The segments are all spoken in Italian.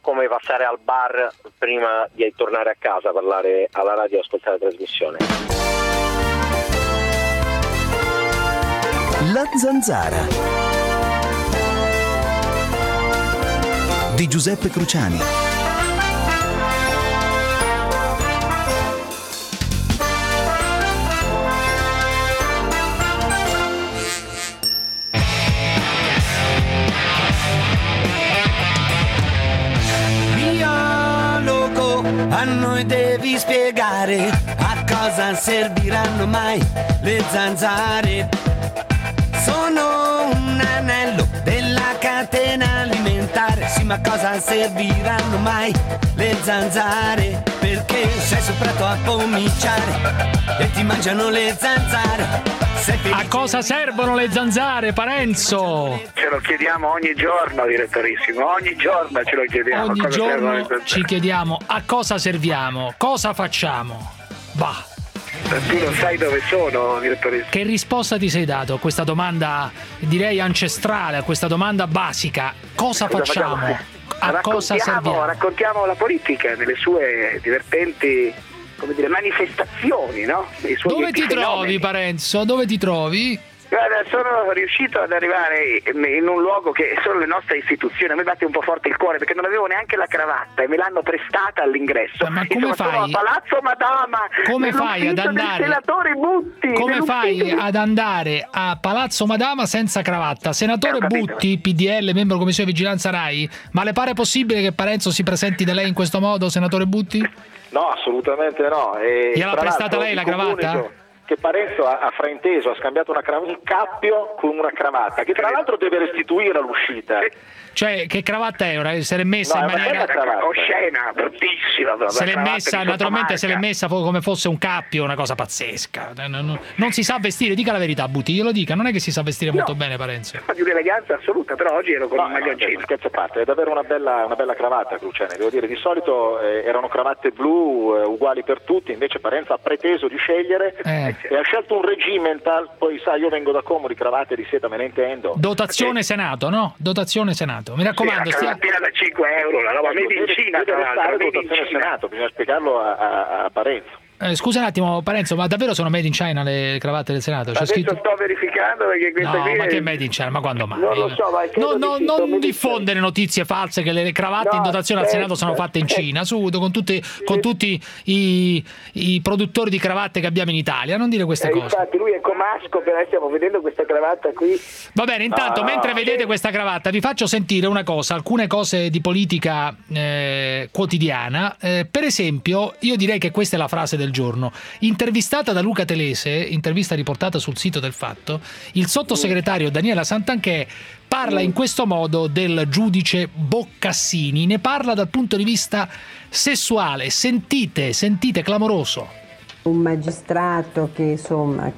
come passare al bar prima di tornare a casa, parlare alla radio e ascoltare la trasmissione. La Zanzara di Giuseppe Cruciani. A noi devi spiegare a cosa serviranno mai le zanzare. Sono un anello della catena alimentare. Sì, ma a cosa serviranno mai le zanzare? Perché sei soprattutto a cominciare e ti mangiano le zanzare. A cosa servono le zanzare, Parenzo? Ce lo chiediamo ogni giorno, direttorissimo, ogni giorno ce lo chiediamo. Ogni giorno ci chiediamo a cosa serviamo, cosa facciamo. Bah. Tu non sai dove sono, direttorissimo. Che risposta ti sei dato a questa domanda, direi ancestrale, a questa domanda basica? Cosa facciamo? A cosa serviamo? Raccontiamo la politica nelle sue divertenti, come dire, manifestazioni, no? Dove ti trovi, Parenzo? Dove ti trovi? Guarda, sono riuscito ad arrivare in un luogo che sono le nostre istituzioni. A me batte un po' forte il cuore perché non avevo neanche la cravatta e me l'hanno prestata all'ingresso. Ma come fai? Sono a Palazzo Madama. Come fai ad andare? Senatore Butti. Come fai ad andare a Palazzo Madama senza cravatta? Senatore Butti, PDL, membro Commissione Vigilanza Rai, ma le pare possibile che Parenzo si presenti da lei in questo modo, senatore Butti? No, assolutamente no. Gliel'ha prestata lei la cravatta? Che Parenzo ha frainteso, ha scambiato un cappio con una cravatta, che tra l'altro deve restituire all'uscita. Cioè, che cravatta è? Se l'è messa in maniera oscena, bruttissima. Se l'è messa, naturalmente se l'è messa come fosse un cappio, una cosa pazzesca. Non si sa vestire, dica la verità, Butti, glielo dica, non è che si sa vestire molto bene Parenzo. Di un'eleganza assoluta, però oggi ero con un maglioncino. Scherzo a parte, è davvero una bella cravatta, Cruciani, devo dire, di solito erano cravatte blu uguali per tutti, invece Parenzo ha preteso di scegliere e ha scelto un regimental, poi sai, io vengo da Como, di cravatte di seta me ne intendo. Dotazione Senato, no? Dotazione Senato. Mi raccomando, la cravatina da 5 euro, la roba made in Cina, tra l'altro. Dotazione Senato, bisogna spiegarlo a Parenzo. Scusa un attimo, Parenzo, ma davvero sono made in China le cravatte del Senato? C'è scritto... sto verificando perché questa no, qui ma che made in China? Ma quando mai? Non lo so, ma non diffondere notizie false che le cravatte in dotazione al Senato sono fatte in Cina, subito, con tutti i produttori di cravatte che abbiamo in Italia, non dire queste cose. Infatti lui è comasco, però stiamo vedendo questa cravatta qui. Va bene, intanto mentre vedete questa cravatta vi faccio sentire una cosa, alcune cose di politica quotidiana. Per esempio, io direi che questa è la frase del giorno. Intervistata da Luca Telese, intervista riportata sul sito del Fatto, il sottosegretario Daniela Santanchè parla in questo modo del giudice Boccassini, ne parla dal punto di vista sessuale. Sentite, clamoroso. Un magistrato che insomma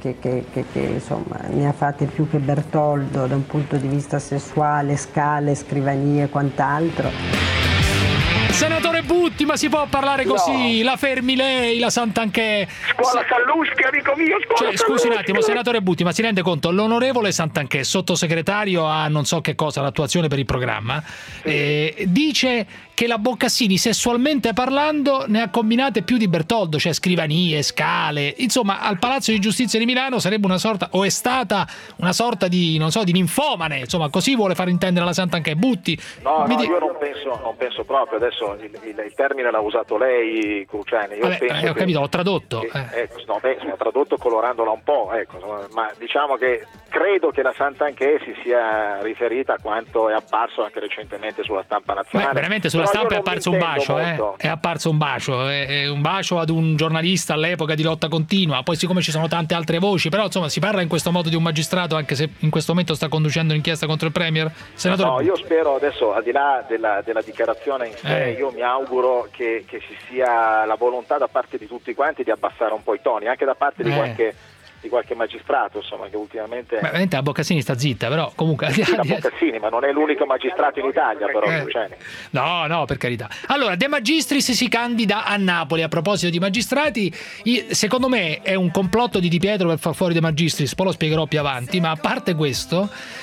ne ha fatte più che Bertoldo da un punto di vista sessuale, scale, scrivanie e quant'altro. Senatore Butti, ma si può parlare così? No. La fermi lei, la Santanchè. Scuola Sallusti, amico mio, scusi un attimo, senatore Butti, ma si rende conto, l'onorevole Santanchè, sottosegretario a non so che cosa, l'attuazione per il programma, dice che la Boccassini, sessualmente parlando, ne ha combinate più di Bertoldo, cioè scrivanie, scale, insomma al Palazzo di Giustizia di Milano sarebbe una sorta, o è stata una sorta di, non so, di ninfomane, insomma così vuole far intendere la Santanchè. Butti. Io non penso proprio, adesso il termine l'ha usato lei, Cruciani. Io penso ho capito, l'ho tradotto. Sono tradotto colorandola un po', ma diciamo che credo che la Santanchè si sia riferita a quanto è apparso anche recentemente sulla stampa nazionale. Veramente sulla stampa è apparso un bacio, è apparso un bacio ad un giornalista all'epoca di Lotta Continua, poi siccome ci sono tante altre voci, però insomma si parla in questo modo di un magistrato, anche se in questo momento sta conducendo un'inchiesta contro il Premier. Senatore No, io spero adesso, al di là della dichiarazione in sé, io mi auguro che ci sia la volontà da parte di tutti quanti di abbassare un po' i toni, anche da parte di qualche magistrato, insomma, che ultimamente... Veramente la Boccassini sta zitta, però comunque... La Boccassini, ma non è l'unico magistrato in Italia, però. No, per carità. Allora, De Magistris si candida a Napoli. A proposito di magistrati, secondo me è un complotto di Di Pietro per far fuori De Magistris, poi lo spiegherò più avanti, ma a parte questo...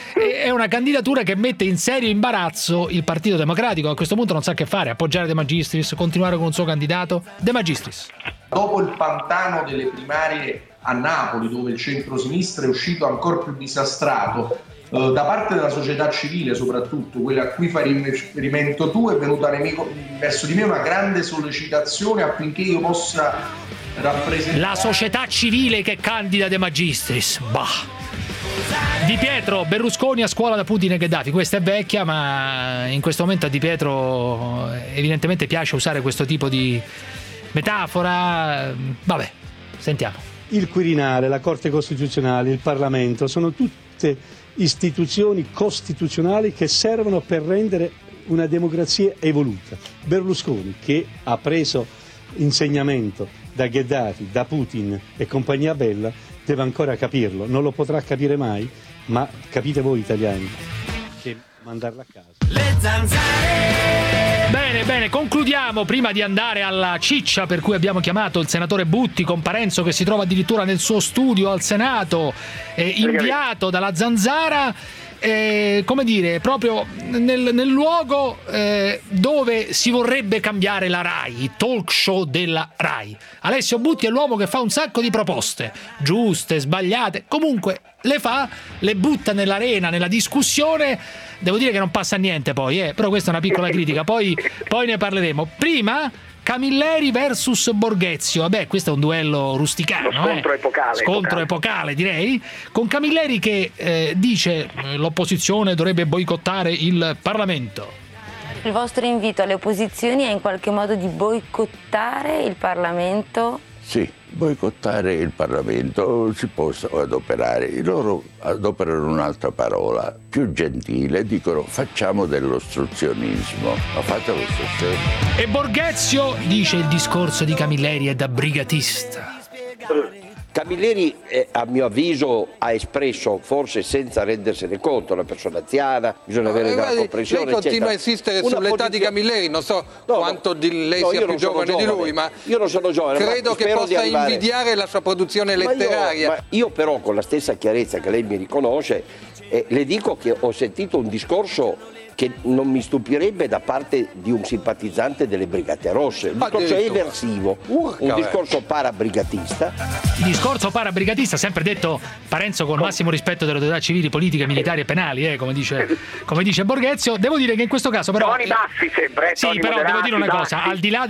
è una candidatura che mette in serio imbarazzo il Partito Democratico. A questo punto non sa che fare, appoggiare De Magistris, continuare con un suo candidato. De Magistris. Dopo il pantano delle primarie a Napoli, dove il centro-sinistra è uscito ancora più disastrato, da parte della società civile, soprattutto quella a cui fai riferimento tu, è venuta verso di me una grande sollecitazione affinché io possa rappresentare la società civile che candida De Magistris. Bah. Di Pietro, Berlusconi a scuola da Putin e Gheddafi. Questa è vecchia, ma in questo momento a Di Pietro evidentemente piace usare questo tipo di metafora. Vabbè, sentiamo. Il Quirinale, la Corte Costituzionale, il Parlamento sono tutte istituzioni costituzionali che servono per rendere una democrazia evoluta. Berlusconi, che ha preso insegnamento da Gheddafi, da Putin e compagnia bella, deve ancora capirlo. Non lo potrà capire mai, ma capite voi italiani che mandarla a casa. Le zanzare. Bene, concludiamo prima di andare alla ciccia per cui abbiamo chiamato il senatore Butti con Parenzo, che si trova addirittura nel suo studio al Senato, inviato dalla Zanzara, come dire, proprio nel luogo dove si vorrebbe cambiare la RAI, il talk show della RAI. Alessio Butti è l'uomo che fa un sacco di proposte, giuste, sbagliate, comunque le fa, le butta nell'arena, nella discussione. Devo dire che non passa niente poi, però questa è una piccola critica, poi ne parleremo. Prima Camilleri versus Borghezio. Vabbè, questo è un duello rusticano. Scontro epocale, direi. Con Camilleri che dice l'opposizione dovrebbe boicottare il Parlamento. Il vostro invito alle opposizioni è in qualche modo di boicottare il Parlamento? Sì, boicottare il Parlamento si può adoperare. Loro adoperano un'altra parola, più gentile, dicono facciamo dell'ostruzionismo. Ma fate l'ostruzione. E Borghezio dice il discorso di Camilleri è da brigatista. Camilleri, a mio avviso, ha espresso, forse senza rendersene conto, una persona anziana, bisogna avere della comprensione. Lei continua a insistere sull'età di Camilleri, non so quanto lei sia più giovane di lui, ma io non sono giovane, credo che possa invidiare la sua produzione letteraria. Io però, con la stessa chiarezza che lei mi riconosce, le dico che ho sentito un discorso che non mi stupirebbe da parte di un simpatizzante delle Brigate Rosse, un discorso eversivo, un discorso parabrigatista. Discorso parabrigatista, sempre detto Parenzo con il massimo rispetto delle autorità civili, politiche, militari e penali, come dice Borghezio. Devo dire che in questo caso però toni bassi sempre, sì, però devo dire una cosa, al di là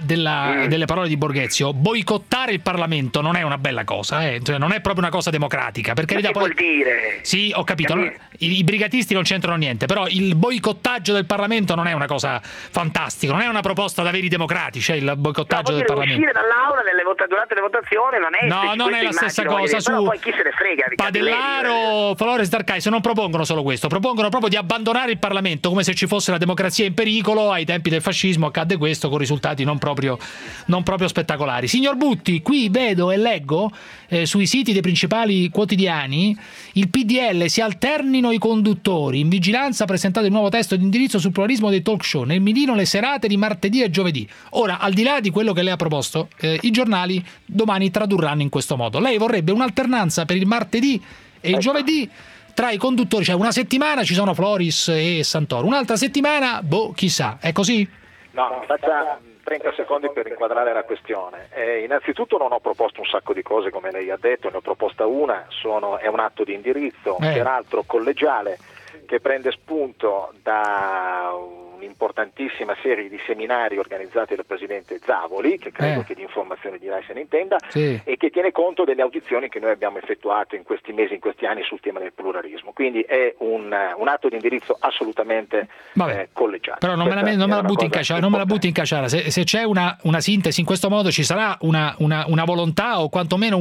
delle parole di Borghezio, boicottare il Parlamento non è una bella cosa, cioè non è proprio una cosa democratica, perché che vuol dire? Sì, ho capito, i brigatisti non c'entrano niente, però il boicottaggio del Parlamento non è una cosa fantastica, non è una proposta da veri democratici, il boicottaggio del Parlamento. Uscire dall'aula durante le votazioni non è la stessa cosa. Però poi chi se ne frega di Padellaro, Flores D'Arcais non propongono solo questo, propongono proprio di abbandonare il Parlamento come se ci fosse la democrazia in pericolo. Ai tempi del fascismo accadde questo con risultati non proprio spettacolari. Signor Butti, qui vedo e leggo sui siti dei principali quotidiani il PDL si alternino i conduttori, in vigilanza ha presentato il nuovo testo di indirizzo sul pluralismo dei talk show, nel mirino le serate di martedì e giovedì. Ora, al di là di quello che lei ha proposto, i giornali domani tradurranno in questo modo. Lei vorrebbe un'alternanza per il martedì e il giovedì tra i conduttori, cioè una settimana ci sono Floris e Santoro, un'altra settimana, chissà, è così? No, faccia 30 secondi per inquadrare la questione. Innanzitutto non ho proposto un sacco di cose come lei ha detto, ne ho proposta una, è un atto di indirizzo, peraltro collegiale, che prende spunto da un'importantissima serie di seminari organizzati dal presidente Zavoli, che credo che di informazione di RAI se ne intenda, e che tiene conto delle audizioni che noi abbiamo effettuato in questi mesi, in questi anni sul tema del pluralismo. Quindi è un atto di indirizzo assolutamente collegiale. Però non me la butti in caciara, se c'è una sintesi in questo modo ci sarà una volontà o quantomeno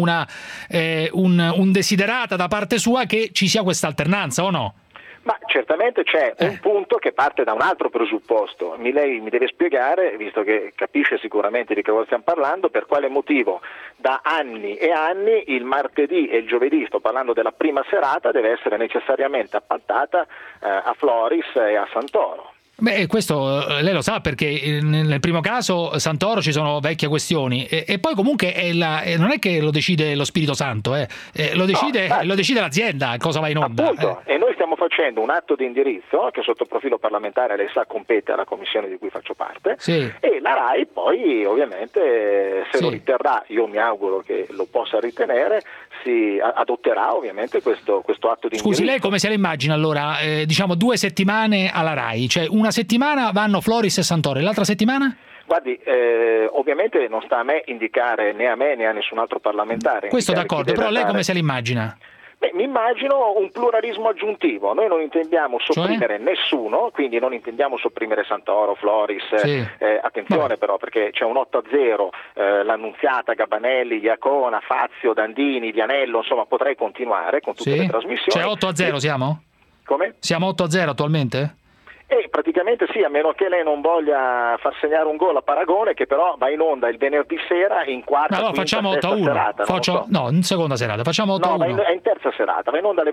un desiderata da parte sua che ci sia questa alternanza o no? Ma certamente c'è un punto che parte da un altro presupposto. Lei mi deve spiegare, visto che capisce sicuramente di che cosa stiamo parlando, per quale motivo da anni e anni il martedì e il giovedì, sto parlando della prima serata, deve essere necessariamente appaltata a Floris e a Santoro. Beh, questo lei lo sa, perché nel primo caso Santoro ci sono vecchie questioni e poi comunque non è che lo decide lo Spirito Santo, lo decide l'azienda cosa va in onda. Appunto, e noi stiamo facendo un atto di indirizzo che sotto profilo parlamentare, lei sa, compete alla commissione di cui faccio parte, sì. E la RAI poi ovviamente se lo riterrà, io mi auguro che lo possa ritenere, si adotterà ovviamente questo atto di indirizzo. Scusi, lei come se la immagina allora, diciamo 2 settimane alla RAI, cioè una settimana vanno Floris e Santoro e l'altra settimana? Guardi, ovviamente non sta a me indicare, né a me né a nessun altro parlamentare. Questo d'accordo, però lei come se l'immagina? Beh, mi immagino un pluralismo aggiuntivo. Noi non intendiamo sopprimere nessuno, quindi non intendiamo sopprimere Santoro, Floris, attenzione però, perché c'è un 8-0, l'Annunziata, Gabanelli, Iacona, Fazio, Dandini, Vianello, insomma potrei continuare con tutte le trasmissioni. Cioè 8-0 siamo? Come? Siamo 8-0 attualmente? Praticamente sì, a meno che lei non voglia far segnare un gol a Paragone, che però va in onda il venerdì sera in quarta, no, facciamo 8-1. Serata. No, in seconda serata, facciamo 8-1. No, è in terza serata, va in onda alle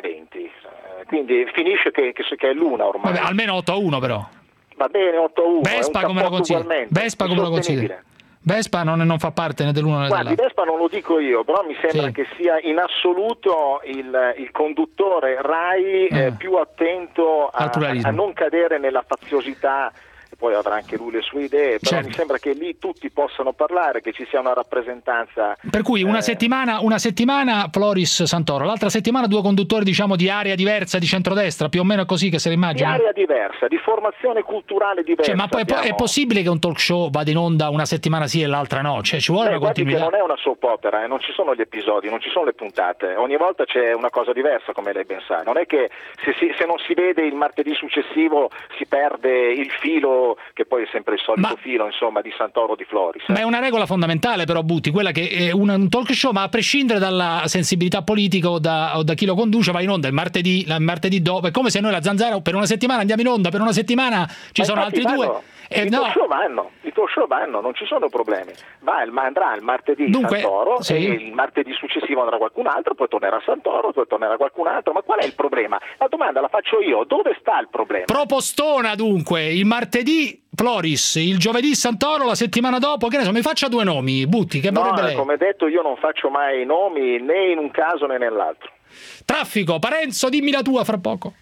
23:20. Quindi finisce che è l'una ormai. Vabbè, almeno 8-1 però. Va bene, 8-1. Vespa come lo consigli? Vespa non fa parte né dell'uno né dell'altro. Guardi, Vespa non lo dico io, però mi sembra che sia in assoluto il conduttore RAI più attento a non cadere nella faziosità. Poi avrà anche lui le sue idee, però mi sembra che lì tutti possano parlare, che ci sia una rappresentanza. Per cui una settimana Floris Santoro, l'altra settimana 2 conduttori diciamo di area diversa, di centrodestra, più o meno così che se ne immagina? Di area diversa, di formazione culturale diversa. Ma poi è possibile che un talk show vada in onda una settimana sì e l'altra no? Cioè ci vuole una continuità. Non è una soap opera, non ci sono gli episodi, non ci sono le puntate, ogni volta c'è una cosa diversa, come lei ben sa. Non è che se non si vede il martedì successivo si perde il filo, che poi è sempre il solito filo, insomma, di Santoro, di Floris. Ma è una regola fondamentale però, Butti, quella che è un talk show, ma a prescindere dalla sensibilità politica o da chi lo conduce, va in onda il martedì dopo. È come se noi la Zanzara per una settimana andiamo in onda, per una settimana ci sono altri 2. I talk show vanno, non ci sono problemi. Andrà il martedì Santoro e il martedì successivo andrà qualcun altro, poi tornerà Santoro, poi tornerà qualcun altro. Ma qual è il problema? La domanda la faccio io, dove sta il problema? Propostona dunque, il martedì Floris, il giovedì Santoro, la settimana dopo, che ne so, mi faccia 2 nomi, Butti, che vorrebbe lei? Come detto, io non faccio mai nomi né in un caso né nell'altro. Traffico, Parenzo, dimmi la tua fra poco.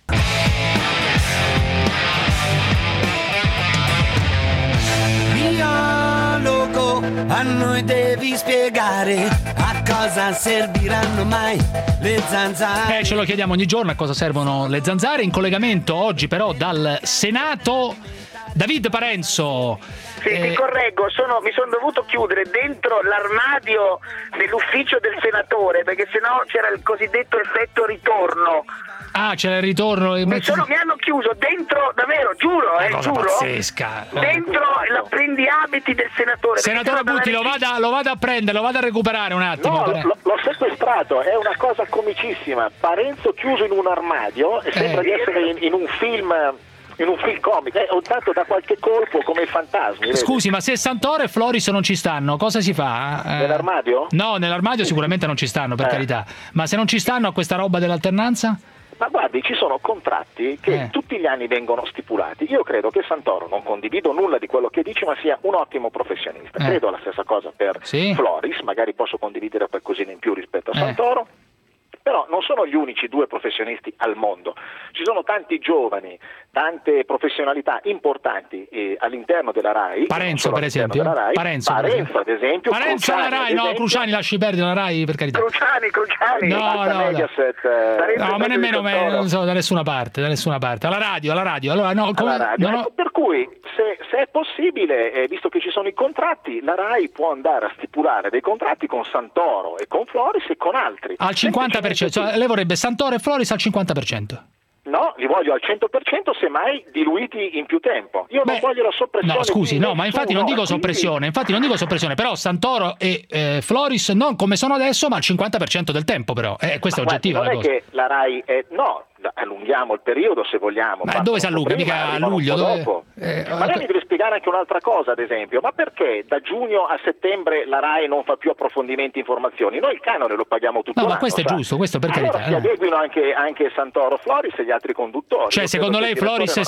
Biologo, a noi devi spiegare a cosa serviranno mai le zanzare. Ce lo chiediamo ogni giorno a cosa servono le zanzare. In collegamento oggi però dal Senato David Parenzo. Sì, ti correggo, mi sono dovuto chiudere dentro l'armadio dell'ufficio del senatore, perché sennò c'era il cosiddetto effetto ritorno. Ah, c'era il ritorno. Mi hanno chiuso dentro, davvero, giuro, giuro. Pazzesca. Dentro l'appendiabiti del senatore. Senatore Butti, lo vada a prendere, lo vada a recuperare un attimo. No, l'ho sequestrato, è una cosa comicissima. Parenzo chiuso in un armadio e sembra di essere in un film. In un film comico, ogni tanto da qualche colpo come i fantasmi. Scusi, ma se Santoro e Floris non ci stanno, cosa si fa? Nell'armadio? No, nell'armadio sicuramente non ci stanno, per carità. Ma se non ci stanno a questa roba dell'alternanza? Ma guardi, ci sono contratti che tutti gli anni vengono stipulati. Io credo che Santoro, non condivido nulla di quello che dice, ma sia un ottimo professionista. Credo la stessa cosa per Floris, magari posso condividere qualcosina in più rispetto a Santoro. Però non sono gli unici 2 professionisti al mondo, ci sono tanti giovani, tante professionalità importanti all'interno della RAI. Parenzo per esempio, Parenzo ad esempio. Parenzo alla RAI, no, Cruciani lasci perdere la RAI, per carità. Cruciani. No, ma nemmeno non so, da nessuna parte, alla radio. Allora per cui se è possibile, visto che ci sono i contratti, la RAI può andare a stipulare dei contratti con Santoro e con Floris e con altri. Al 50%, cioè, lei vorrebbe Santoro e Floris al 50%. No, li voglio al 100%, semmai diluiti in più tempo. Io non voglio la soppressione. No, scusi, ma infatti non dico soppressione, però Santoro e Floris non come sono adesso, ma al 50% del tempo però. Questa è oggettiva la cosa. Non è che la RAI è allunghiamo il periodo se vogliamo. Ma dove si allunga? Mica a luglio? Ma lei mi deve spiegare anche un'altra cosa, ad esempio, ma perché da giugno a settembre la RAI non fa più approfondimenti e informazioni? Noi il canone lo paghiamo tutto l'anno. Ma questo è giusto, questo per carità. Allora si adeguino anche Santoro, Floris e gli altri conduttori. Cioè, secondo lei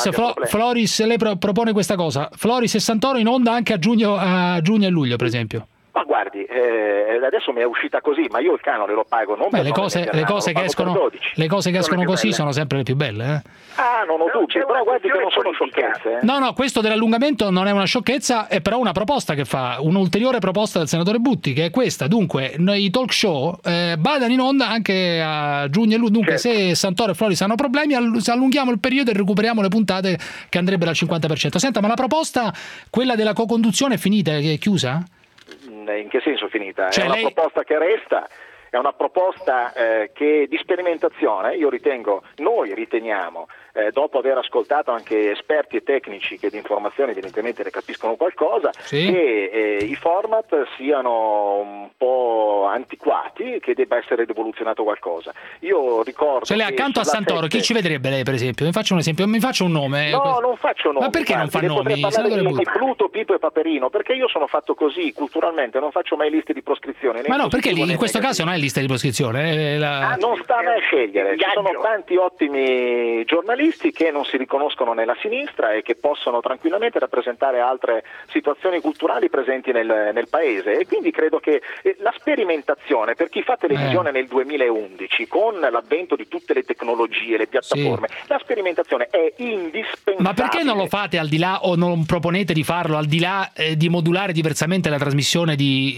Floris lei propone questa cosa, Floris e Santoro in onda anche a giugno e luglio, per esempio? Ma guardi, adesso mi è uscita così, ma io il canone lo pago non per le cose che escono così sono sempre le più belle. Ah, non ho dubbi, però guardi che non sono sciocchezze. No, questo dell'allungamento non è una sciocchezza, è però una proposta che fa, un'ulteriore proposta del senatore Butti, che è questa. Dunque, i talk show vadano in onda anche a giugno e luglio. Dunque, se Santoro e Floris hanno problemi, allunghiamo il periodo e recuperiamo le puntate che andrebbero al 50%. Senta, ma la proposta, quella della co-conduzione, è finita, è chiusa? In che senso finita? Cioè, è una proposta che resta, è una proposta che di sperimentazione, noi riteniamo, dopo aver ascoltato anche esperti e tecnici che di informazioni evidentemente ne capiscono qualcosa, che i format siano un po' antiquati, che debba essere rivoluzionato qualcosa. Io ricordo lei accanto a Santoro, chi ci vedrebbe lei, per esempio? Mi faccia un esempio, mi faccia un nome. No, non faccio nomi. Ma perché non fa nomi? Di Pluto, Pippo e Paperino, perché io sono fatto così culturalmente, non faccio mai liste di proscrizione. Ma no, perché in questo caso non è lista di proscrizione. Non sta a me a scegliere, ci sono tanti ottimi giornalisti che non si riconoscono nella sinistra e che possono tranquillamente rappresentare altre situazioni culturali presenti nel paese, e quindi credo che la sperimentazione per chi fa televisione nel 2011 con l'avvento di tutte le tecnologie, le piattaforme, la sperimentazione è indispensabile. Ma perché non lo fate al di là, o non proponete di farlo al di là di modulare diversamente le trasmissioni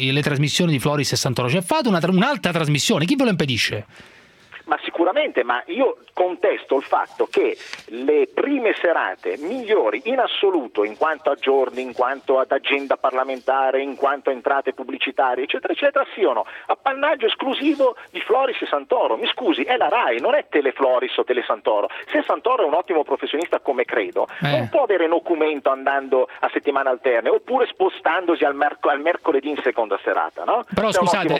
di Floris e Santoro? Cioè fate un'altra trasmissione, chi ve lo impedisce? Ma sicuramente, ma io contesto il fatto che le prime serate migliori in assoluto in quanto a giorni, in quanto ad agenda parlamentare, in quanto a entrate pubblicitarie, eccetera, eccetera, siano appannaggio esclusivo di Floris e Santoro. Mi scusi, è la RAI, non è Tele Floris o Tele Santoro. Se Santoro è un ottimo professionista come credo, non può avere nocumento andando a settimane alterne, oppure spostandosi al mercoledì in seconda serata, no? Però scusate,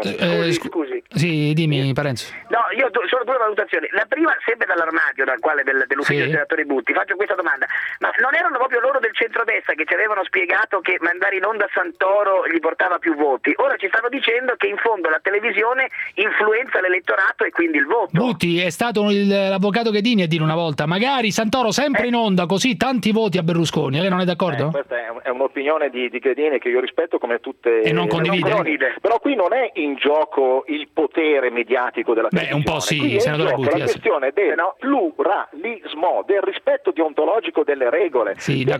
scusi. Sì, dimmi Parenzo. No, io sono due valutazioni. La prima, sempre dall'armadio dell'ufficio del senatore Butti, faccio questa domanda: ma non erano proprio loro del centrodestra che ci avevano spiegato che mandare in onda Santoro gli portava più voti? Ora ci stanno dicendo che in fondo la televisione influenza l'elettorato e quindi il voto. Butti, è stato l'avvocato Ghedini a dire una volta: magari Santoro sempre in onda, così tanti voti a Berlusconi. Lei non è d'accordo? Questa è un'opinione di Ghedini che io rispetto come tutte. E non condivide? Però qui non è in gioco il potere mediatico della televisione. Un po' sì, qui senatore Butti. La questione del pluralismo, del rispetto deontologico delle regole,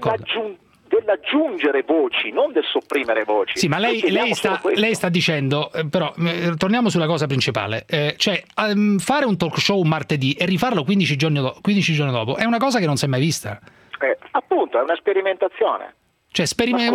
dell'aggiungere voci, non del sopprimere voci. Sì, ma lei sta dicendo, però torniamo sulla cosa principale, cioè fare un talk show un martedì e rifarlo 15 giorni dopo è una cosa che non si è mai vista. Appunto, è una sperimentazione. Cioè,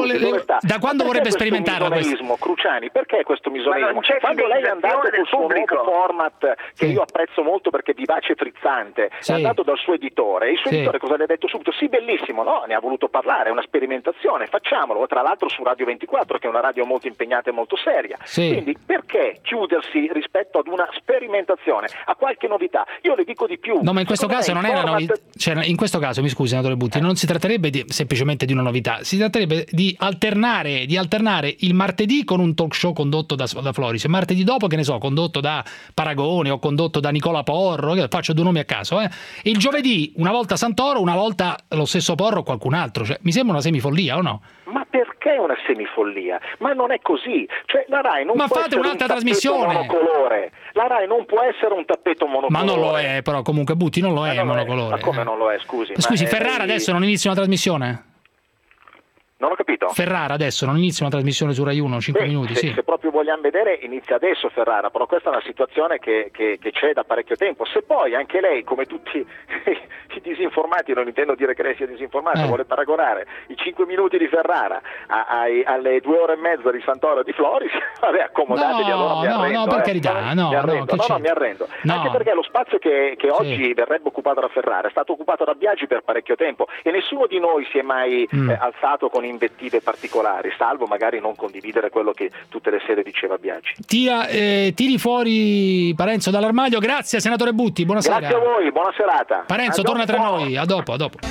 da quando vorrebbe sperimentarla questo? Cruciani, perché questo misonerismo? Quando lei è andato col suo nuovo format, che io apprezzo molto perché è vivace e frizzante, è andato dal suo editore, e il suo editore cosa le ha detto subito? Sì, bellissimo, no? Ne ha voluto parlare, è una sperimentazione, facciamolo, tra l'altro su Radio 24, che è una radio molto impegnata e molto seria. Quindi perché chiudersi rispetto ad una sperimentazione, a qualche novità? Io le dico di più. No, ma in questo caso non è una novità, cioè, in questo caso, mi scusi, senatore Butti, non si tratterebbe semplicemente di una novità, si tratterebbe di alternare il martedì con un talk show condotto da Floris, e martedì dopo, che ne so, condotto da Paragone o condotto da Nicola Porro, faccio due nomi a caso, e il giovedì una volta Santoro, una volta lo stesso Porro o qualcun altro. Cioè, mi sembra una semifollia, o no? Ma perché una semifollia? Ma non è così. Cioè, la RAI non può fate essere un'altra trasmissione monocolore. La RAI non può essere un tappeto monocolore. Ma non lo è, però comunque Butti non lo è monocolore. Ma come non lo è, scusi? Scusi, Ferrara adesso non inizia una trasmissione? Non ho capito. Ferrara adesso non inizia una trasmissione su Rai 1, 5 minuti, sì. Se proprio vogliamo vedere, inizia adesso Ferrara, però questa è una situazione che c'è da parecchio tempo. Se poi anche lei, come tutti i disinformati, non intendo dire che lei sia disinformato, vuole paragonare i 5 minuti di Ferrara alle 2 ore e mezza di Santoro e di Floris, vabbè, accomodatevi, allora mi arrendo. No, per carità, mi arrendo. Anche perché lo spazio che oggi verrebbe occupato da Ferrara è stato occupato da Biagi per parecchio tempo, e nessuno di noi si è mai alzato con invettive aspettative particolari, salvo magari non condividere quello che tutte le sere diceva Biagi. Tiri fuori Parenzo dall'armadio. Grazie senatore Butti, buonasera. Grazie a voi, buona serata. Parenzo torna tra noi, a dopo.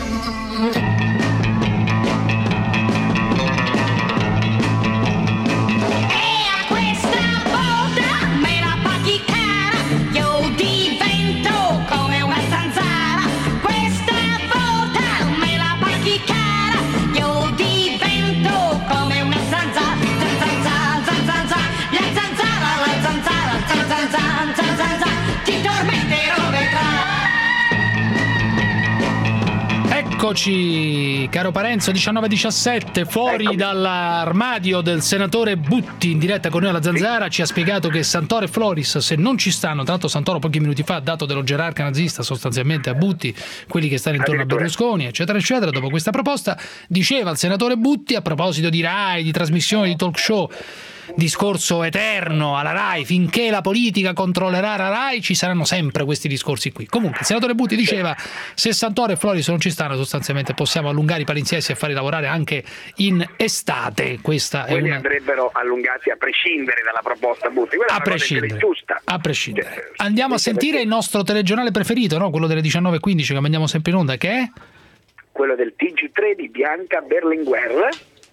Eccoci, caro Parenzo, 19:17, fuori dall'armadio del senatore Butti, in diretta con noi alla Zanzara, ci ha spiegato che Santoro e Floris, se non ci stanno, tra l'altro Santoro pochi minuti fa ha dato dello gerarca nazista sostanzialmente a Butti, quelli che stanno intorno a Berlusconi, eccetera, eccetera. Dopo questa proposta, diceva il senatore Butti, a proposito di Rai, di trasmissioni, di talk show, discorso eterno alla Rai, finché la politica controllerà la Rai ci saranno sempre questi discorsi qui. Comunque il senatore Butti diceva, se Santoro e Floris non ci stanno, sostanzialmente possiamo allungare i palinsesti e farli lavorare anche in estate. Questa quelli è una... andrebbero allungati a prescindere dalla proposta Butti. Quella a prescindere, giusta. A prescindere. Andiamo a sentire il nostro telegiornale preferito, no? Quello delle 19:15 che mandiamo sempre in onda, che è? Quello del TG3 di Bianca Berlinguer.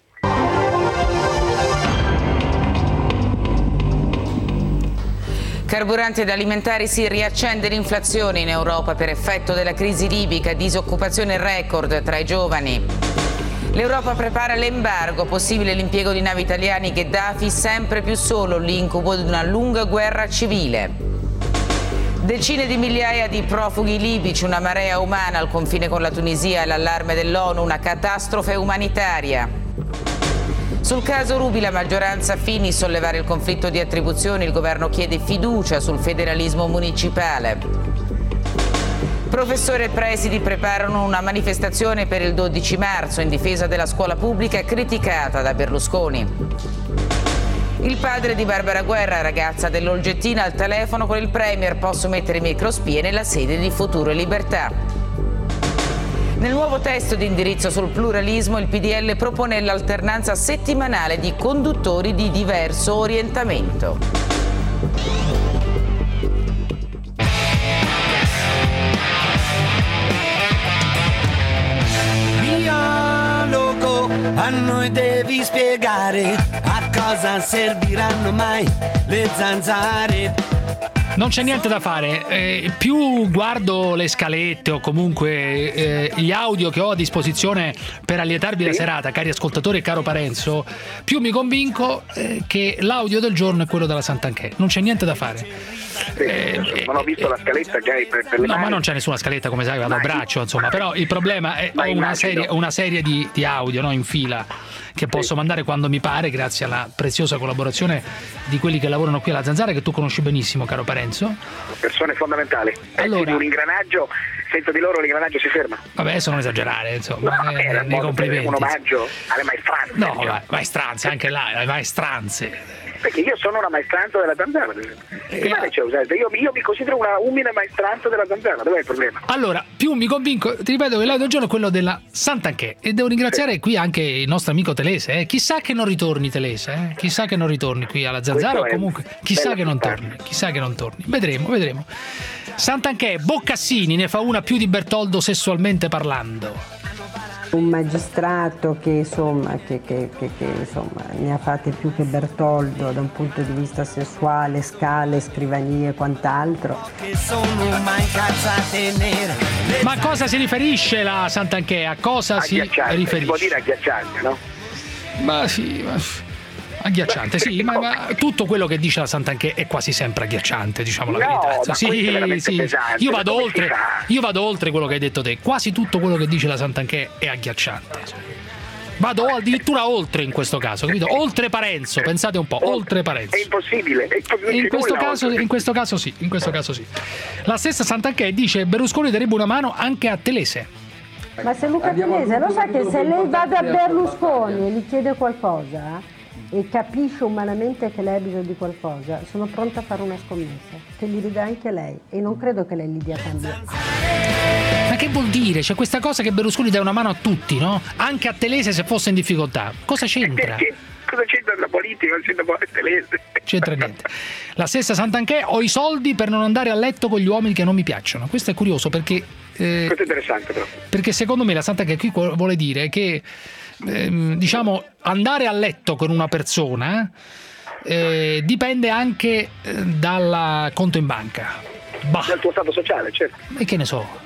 Carburanti ed alimentari, si riaccende l'inflazione in Europa per effetto della crisi libica, disoccupazione record tra i giovani. L'Europa prepara l'embargo, possibile l'impiego di navi italiane, Gheddafi sempre più solo, l'incubo di una lunga guerra civile. Decine di migliaia di profughi libici, una marea umana al confine con la Tunisia e l'allarme dell'ONU, una catastrofe umanitaria. Sul caso Ruby la maggioranza Fini sollevare il conflitto di attribuzioni, il governo chiede fiducia sul federalismo municipale. Professori e presidi preparano una manifestazione per il 12 marzo in difesa della scuola pubblica criticata da Berlusconi. Il padre di Barbara Guerra, ragazza dell'Olgettina, al telefono con il premier, posso mettere microspie nella sede di Futuro e Libertà. Nel nuovo testo di indirizzo sul pluralismo il PDL propone l'alternanza settimanale di conduttori di diverso orientamento. Biologo, a noi devi spiegare a cosa serviranno mai le zanzare. Non c'è niente da fare, più guardo le scalette o comunque gli audio che ho a disposizione per allietarvi la serata, cari ascoltatori e caro Parenzo, più mi convinco che l'audio del giorno è quello della Santanchè, non c'è niente da fare. Non ho visto la scaletta che hai per le no, mani. ma non c'è nessuna scaletta, come sai, vado a braccio, insomma, però il problema è una serie di audio, no, in fila, che posso mandare quando mi pare, grazie alla preziosa collaborazione di quelli che lavorano qui alla Zanzara, che tu conosci benissimo, caro Parenzo. Persone fondamentali. Allora, un ingranaggio, senza di loro l'ingranaggio si ferma. Vabbè, adesso non esagerare, insomma, nei complimenti. Un omaggio alle maestranze. No, maestranze, anche là, maestranze. Perché io sono una maestranza della Zanzara, io mi considero una umile maestranza della Zanzara, dov'è il problema? Allora, più mi convinco, ti ripeto che l'audio del giorno è quello della Santanchè, e devo ringraziare qui anche il nostro amico Telese, chissà che non ritorni Telese, chissà che non ritorni qui alla Zanzara, o comunque chissà che non torni, vedremo. Santanchè, Boccassini ne fa una più di Bertoldo sessualmente parlando. Un magistrato che insomma ne ha fatte più che Bertoldo da un punto di vista sessuale, scale, scrivanie e quant'altro. Ma a cosa si riferisce la Santanchè? A cosa si riferisce? Si può dire agghiacciante, no? Ma sì, agghiacciante, sì, ma tutto quello che dice la Santanchè è quasi sempre agghiacciante, diciamo la verità. Sì. Pesante, io vado oltre quello che hai detto te. Quasi tutto quello che dice la Santanchè è agghiacciante. Vado addirittura oltre in questo caso, capito? Oltre Parenzo, pensate un po', oltre Parenzo. È impossibile. In questo caso sì. La stessa Santanchè dice: Berlusconi darebbe una mano anche a Telese. Ma se Luca Telese lo sa che se lei va da Berlusconi e gli chiede qualcosa e capisce umanamente che lei ha bisogno di qualcosa, sono pronta a fare una scommessa che gli ridà anche lei, e non credo che lei gli dia cambio. Ma che vuol dire? C'è questa cosa che Berlusconi dà una mano a tutti, no? Anche a Telese se fosse in difficoltà. Cosa c'entra? Cosa c'entra la politica? Non c'entra Telese. C'entra niente. La stessa Santanchè: ho i soldi per non andare a letto con gli uomini che non mi piacciono. Questo è curioso perché... questo è interessante però. Perché secondo me la Santanchè qui vuole dire che diciamo andare a letto con una persona dipende anche dal conto in banca. Dal tuo stato sociale, certo. E che ne so.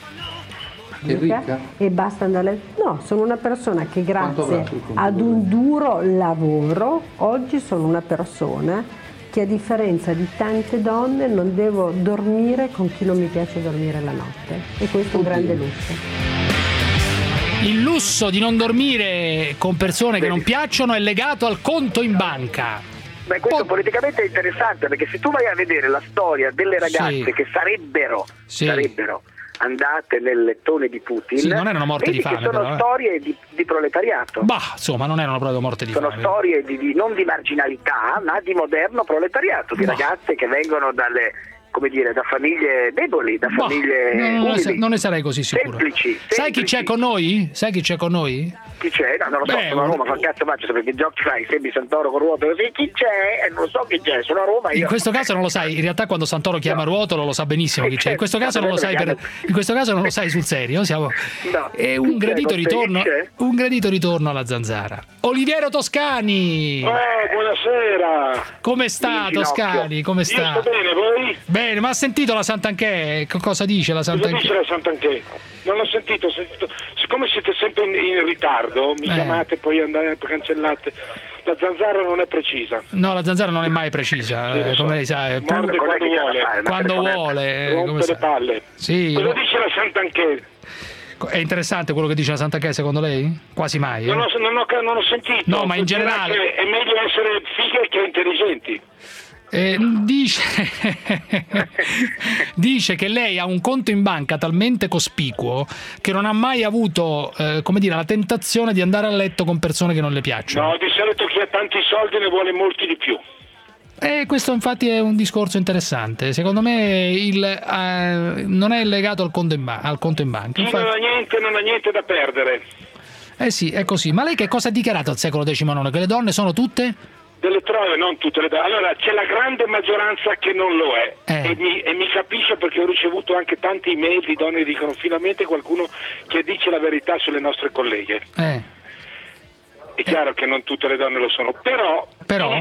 E basta andare. No, sono una persona che grazie ad un duro lavoro oggi sono una persona che, a differenza di tante donne, non devo dormire con chi non mi piace dormire la notte, e questo è un grande lusso. Il lusso di non dormire con persone che non piacciono è legato al conto in banca. Beh, questo politicamente è interessante, perché se tu vai a vedere la storia delle ragazze che sarebbero andate nel lettone di Putin, non erano morte di fame, che sono però, storie di proletariato. Bah, insomma, non erano proprio morte di fame. Sono storie non di marginalità, ma di moderno proletariato, di ragazze che vengono dalle, come dire, da famiglie deboli, da famiglie umili, non ne sarei così sicuro. Semplici. Sai chi c'è con noi? Chi c'è? No, non lo so, sono a Roma, fa cazzo faccio, perché giochi fai, Sebi Santoro con Ruotolo, così, chi c'è? Non lo so chi c'è, sono a Roma io. In questo caso non lo sai, in realtà quando Santoro chiama Ruotolo lo sa benissimo chi c'è. In questo caso non lo sai in questo caso non lo sai sul serio, è un gradito ritorno alla Zanzara. Oliviero Toscani! Buonasera! Come sta Toscani? Come sta? Io sto bene, voi? Bene, ma ha sentito la Santanchè? Cosa dice la Santanchè? Cosa dice la Santanchè? Non l'ho sentito. Siccome siete sempre in ritardo, mi chiamate, poi cancellate. La Zanzara non è precisa. No, la Zanzara non è mai precisa, come lei sa. Morde quando vuole. Rompe le palle. Sì. Cosa dice la Santanchè? È interessante quello che dice la Santanchè, secondo lei? Quasi mai. Non ho sentito. No, ma in generale è meglio essere fighe che intelligenti. Dice che lei ha un conto in banca talmente cospicuo che non ha mai avuto la tentazione di andare a letto con persone che non le piacciono. No, di solito chi ha tanti soldi ne vuole molti di più. Questo infatti è un discorso interessante. Secondo me non è legato al conto in banca. Chi non ha niente da perdere. Sì, è così. Ma lei che cosa ha dichiarato al secolo XIX? Che le donne sono tutte? Delle trove, non tutte le donne. Allora, c'è la grande maggioranza che non lo è. E mi capisce, perché ho ricevuto anche tanti email di donne che dicono finalmente qualcuno che dice la verità sulle nostre colleghe. È chiaro che non tutte le donne lo sono, però in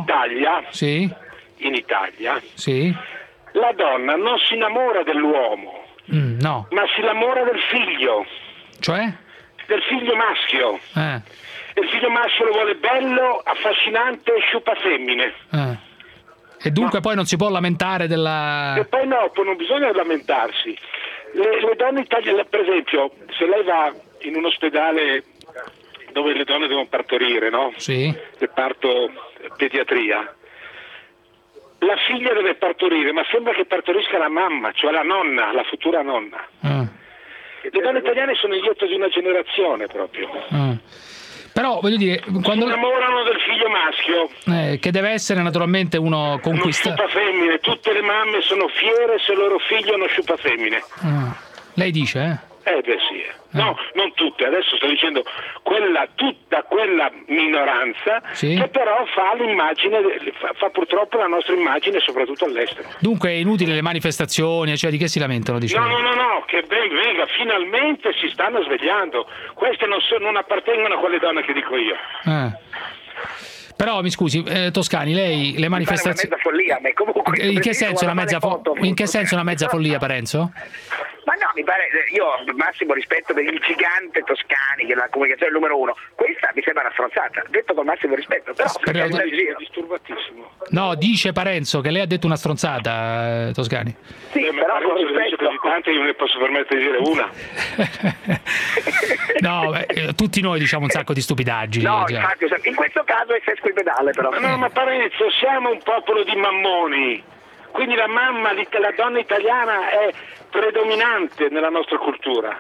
Italia la donna non si innamora dell'uomo, no, ma si innamora del figlio. Cioè? Del figlio maschio. Il figlio maschio lo vuole bello, affascinante e sciupa femmine. E dunque poi non si può lamentare della... E poi non bisogna lamentarsi. Le donne italiane, per esempio, se lei va in un ospedale dove le donne devono partorire, no? Sì. Reparto pediatria. La figlia deve partorire, ma sembra che partorisca la mamma, cioè la nonna, la futura nonna. Le donne italiane sono il lietto di una generazione proprio. Però voglio dire, quando si innamorano del figlio maschio, che deve essere naturalmente uno conquistato. Uno sciupa femmine, tutte le mamme sono fiere se il loro figlio è uno sciupa femmine. Lei dice, beh sì. No, non tutte, adesso sto dicendo tutta quella minoranza che però fa l'immagine, fa purtroppo la nostra immagine soprattutto all'estero. Dunque è inutile le manifestazioni, cioè di che si lamentano, diciamo? No, che ben venga, finalmente si stanno svegliando. Queste non appartengono a quelle donne che dico io. Però mi scusi, Toscani, lei le manifestazioni... È una mezza follia, ma comunque... In che senso una mezza follia, Parenzo? Ma no, mi pare, io ho massimo rispetto per il gigante Toscani, che è la comunicazione numero uno. Questa mi sembra una stronzata, detto con massimo rispetto, però è disturbatissimo. No, dice Parenzo che lei ha detto una stronzata, Toscani. Sì, però con rispetto. Così tante io non ne posso permettere di dire una. No, tutti noi diciamo un sacco di stupidaggini. No, infatti, in questo caso è sesquipedale, però. No, ma Parenzo, siamo un popolo di mammoni. Quindi la donna italiana è predominante nella nostra cultura.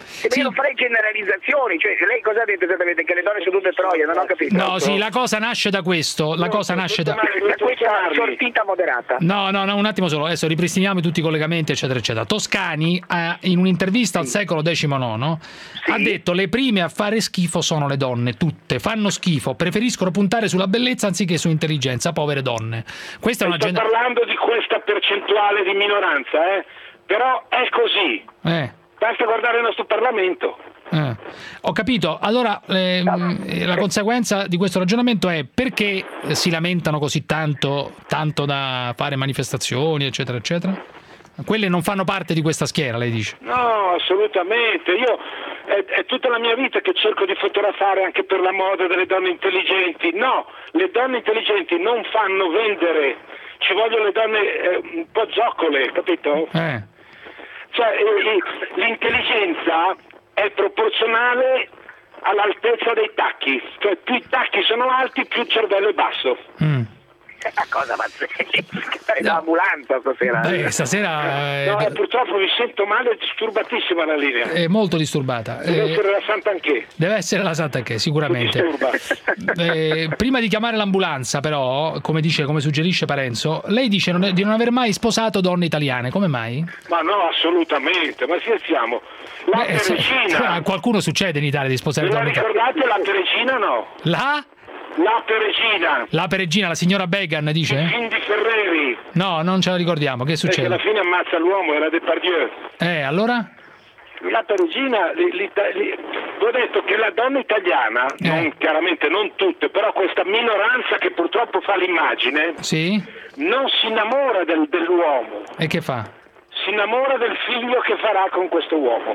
Io non farei generalizzazioni, cioè lei cosa ha detto esattamente? Che le donne sono tutte troie, non ho capito. No, sì, la cosa nasce da questo, la cosa nasce da questa sortita moderata. No, un attimo solo, adesso ripristiniamo tutti i collegamenti, eccetera, eccetera. Toscani, in un'intervista al secolo XIX, ha detto: le prime a fare schifo sono le donne, tutte, fanno schifo, preferiscono puntare sulla bellezza anziché su intelligenza, povere donne. Questa è una sto parlando di questa percentuale di minoranza, però è così. Basta guardare il nostro Parlamento. Ho capito. Allora la conseguenza di questo ragionamento è: perché si lamentano così tanto da fare manifestazioni, eccetera, eccetera? Quelle non fanno parte di questa schiera, lei dice? No, assolutamente. Io è tutta la mia vita che cerco di fotografare anche per la moda delle donne intelligenti. No, le donne intelligenti non fanno vendere, ci vogliono le donne un po' zoccole, capito? Cioè l'intelligenza è proporzionale all'altezza dei tacchi, cioè più i tacchi sono alti più il cervello è basso. È una cosa Mazzelli, l'ambulanza stasera. Stasera purtroppo mi sento male, è disturbatissima la linea. È molto disturbata. Deve essere la Sant'Anché. Deve essere la Sant'Anché, sicuramente. Prima di chiamare l'ambulanza, però, come suggerisce Parenzo, lei dice di non aver mai sposato donne italiane. Come mai? Ma no, assolutamente, ma scherziamo. La Peregina. A qualcuno succede in Italia di sposare donne italiane. Ricordate la Peregina, no? La Peregina. La Peregina, la signora Began, dice? Cindy Ferreri. No, non ce la ricordiamo. Che succede? Perché alla fine ammazza l'uomo, era Depardieu. Allora? La Peregina, ho detto che la donna italiana, chiaramente non tutte, però questa minoranza che purtroppo fa l'immagine, non si innamora dell'uomo. E che fa? Si innamora del figlio che farà con questo uomo.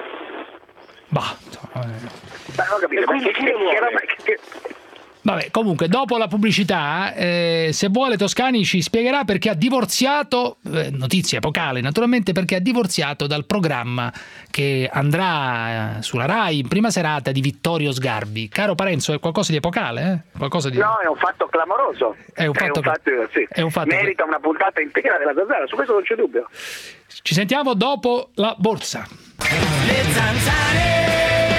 Non ho capito, Vabbè, comunque, dopo la pubblicità, se vuole Toscani ci spiegherà perché ha divorziato, notizia epocale naturalmente, perché ha divorziato dal programma che andrà sulla Rai in prima serata di Vittorio Sgarbi. Caro Parenzo, è qualcosa di epocale? Qualcosa di... No, è un fatto clamoroso. È un fatto merita una puntata intera della Zanzara, su questo non c'è dubbio. Ci sentiamo dopo la borsa. Le zanzare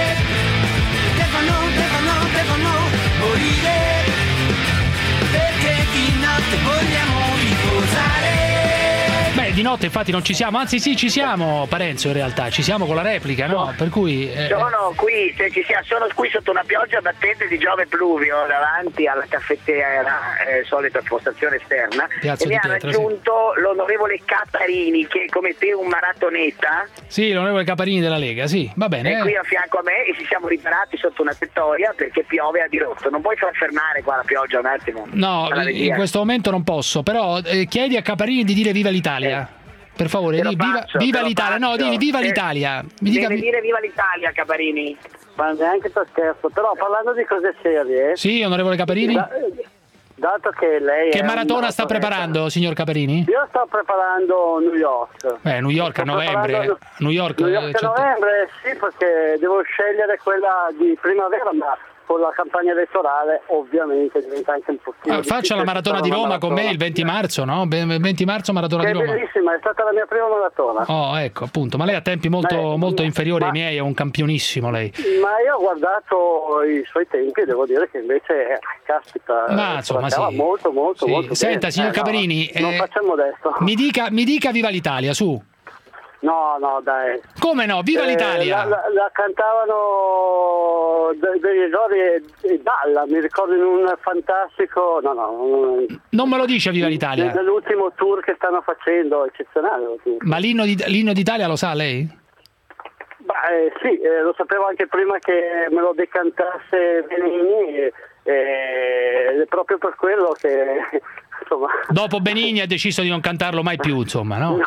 devono morire, perché di notte vogliamo riposare. Beh, di notte infatti non ci siamo, anzi sì, ci siamo, Parenzo, in realtà ci siamo con la replica, no? Per cui sono qui sotto una pioggia battente di Giove Pluvio davanti alla caffettiera, solita postazione esterna, e mi ha raggiunto l'onorevole Caparini, che come te un maratoneta. Sì, l'onorevole Caparini della Lega, sì, va bene. È qui a fianco a me e ci siamo riparati sotto una tettoia perché piove a dirotto. Non puoi far fermare qua la pioggia un attimo? No, in questo momento non posso, però chiedi a Caparini di dire viva l'Italia. Per favore, viva l'Italia. No, digli viva l'Italia. Deve dire viva l'Italia, Caparini. Ma neanche per scherzo, però parlando di cose serie. Sì, onorevole Caparini. Dato che lei che maratona sta preparando, signor Caparini? Io sto preparando New York. New York a novembre. New York a novembre, sì, perché devo scegliere quella di primavera, ma con la campagna elettorale ovviamente diventa anche un pochino faccia la maratona di Roma con me il 20 marzo, no? 20 marzo maratona di Roma. È bellissima, è stata la mia prima maratona. Oh, ecco, appunto, ma lei ha tempi molto inferiori ai miei, è un campionissimo lei. Ma io ho guardato i suoi tempi e devo dire che invece caspita, ma insomma sì. molto Senta, bene. signor Caparini, non facciamo modesto. Mi dica viva l'Italia, su. No, dai. Come no? Viva l'Italia! La cantavano degli errori e Dalla, mi ricordo in un fantastico... Non me lo dice viva l'Italia? Nell'ultimo tour che stanno facendo, eccezionale. Ma l'inno d'Italia lo sa lei? Sì, lo sapevo anche prima che me lo decantasse Benigni, ed è proprio per quello che... Insomma... Dopo Benigni ha deciso di non cantarlo mai più, insomma, no?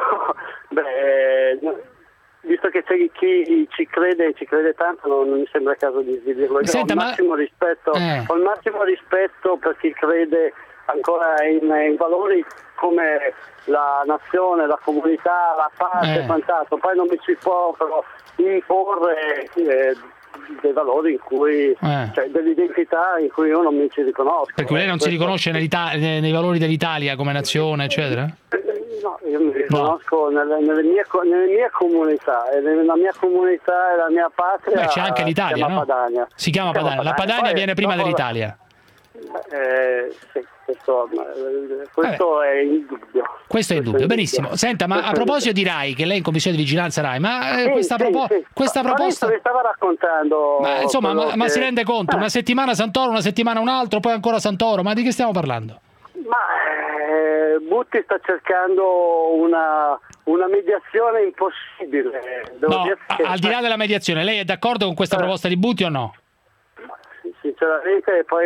Visto che c'è chi ci crede tanto, non mi sembra il caso di dirlo. Senta, ho il massimo rispetto per chi crede ancora in valori come la nazione, la comunità, la pace e quant'altro. Poi non mi si può però imporre dei valori in cui cioè dell'identità in cui io non mi ci riconosco. Perché lei non si riconosce nei valori dell'Italia come nazione, eccetera? No, io mi riconosco nelle mie comunità, e nella mia comunità e la mia patria. C'è anche l'Italia, no? Padania. Si chiama Padania. La Padania viene prima dell'Italia. Sì, questo è indubbio. Questo è indubbio, benissimo. Senta, ma a proposito di Rai, che lei è in commissione di vigilanza Rai, ma questa proposta vi stava raccontando. Ma insomma, ma si rende conto? Una settimana Santoro, una settimana un altro, poi ancora Santoro, ma di che stiamo parlando? Butti sta cercando una mediazione impossibile. Al di là della mediazione, lei è d'accordo con questa proposta di Butti o no? Sinceramente poi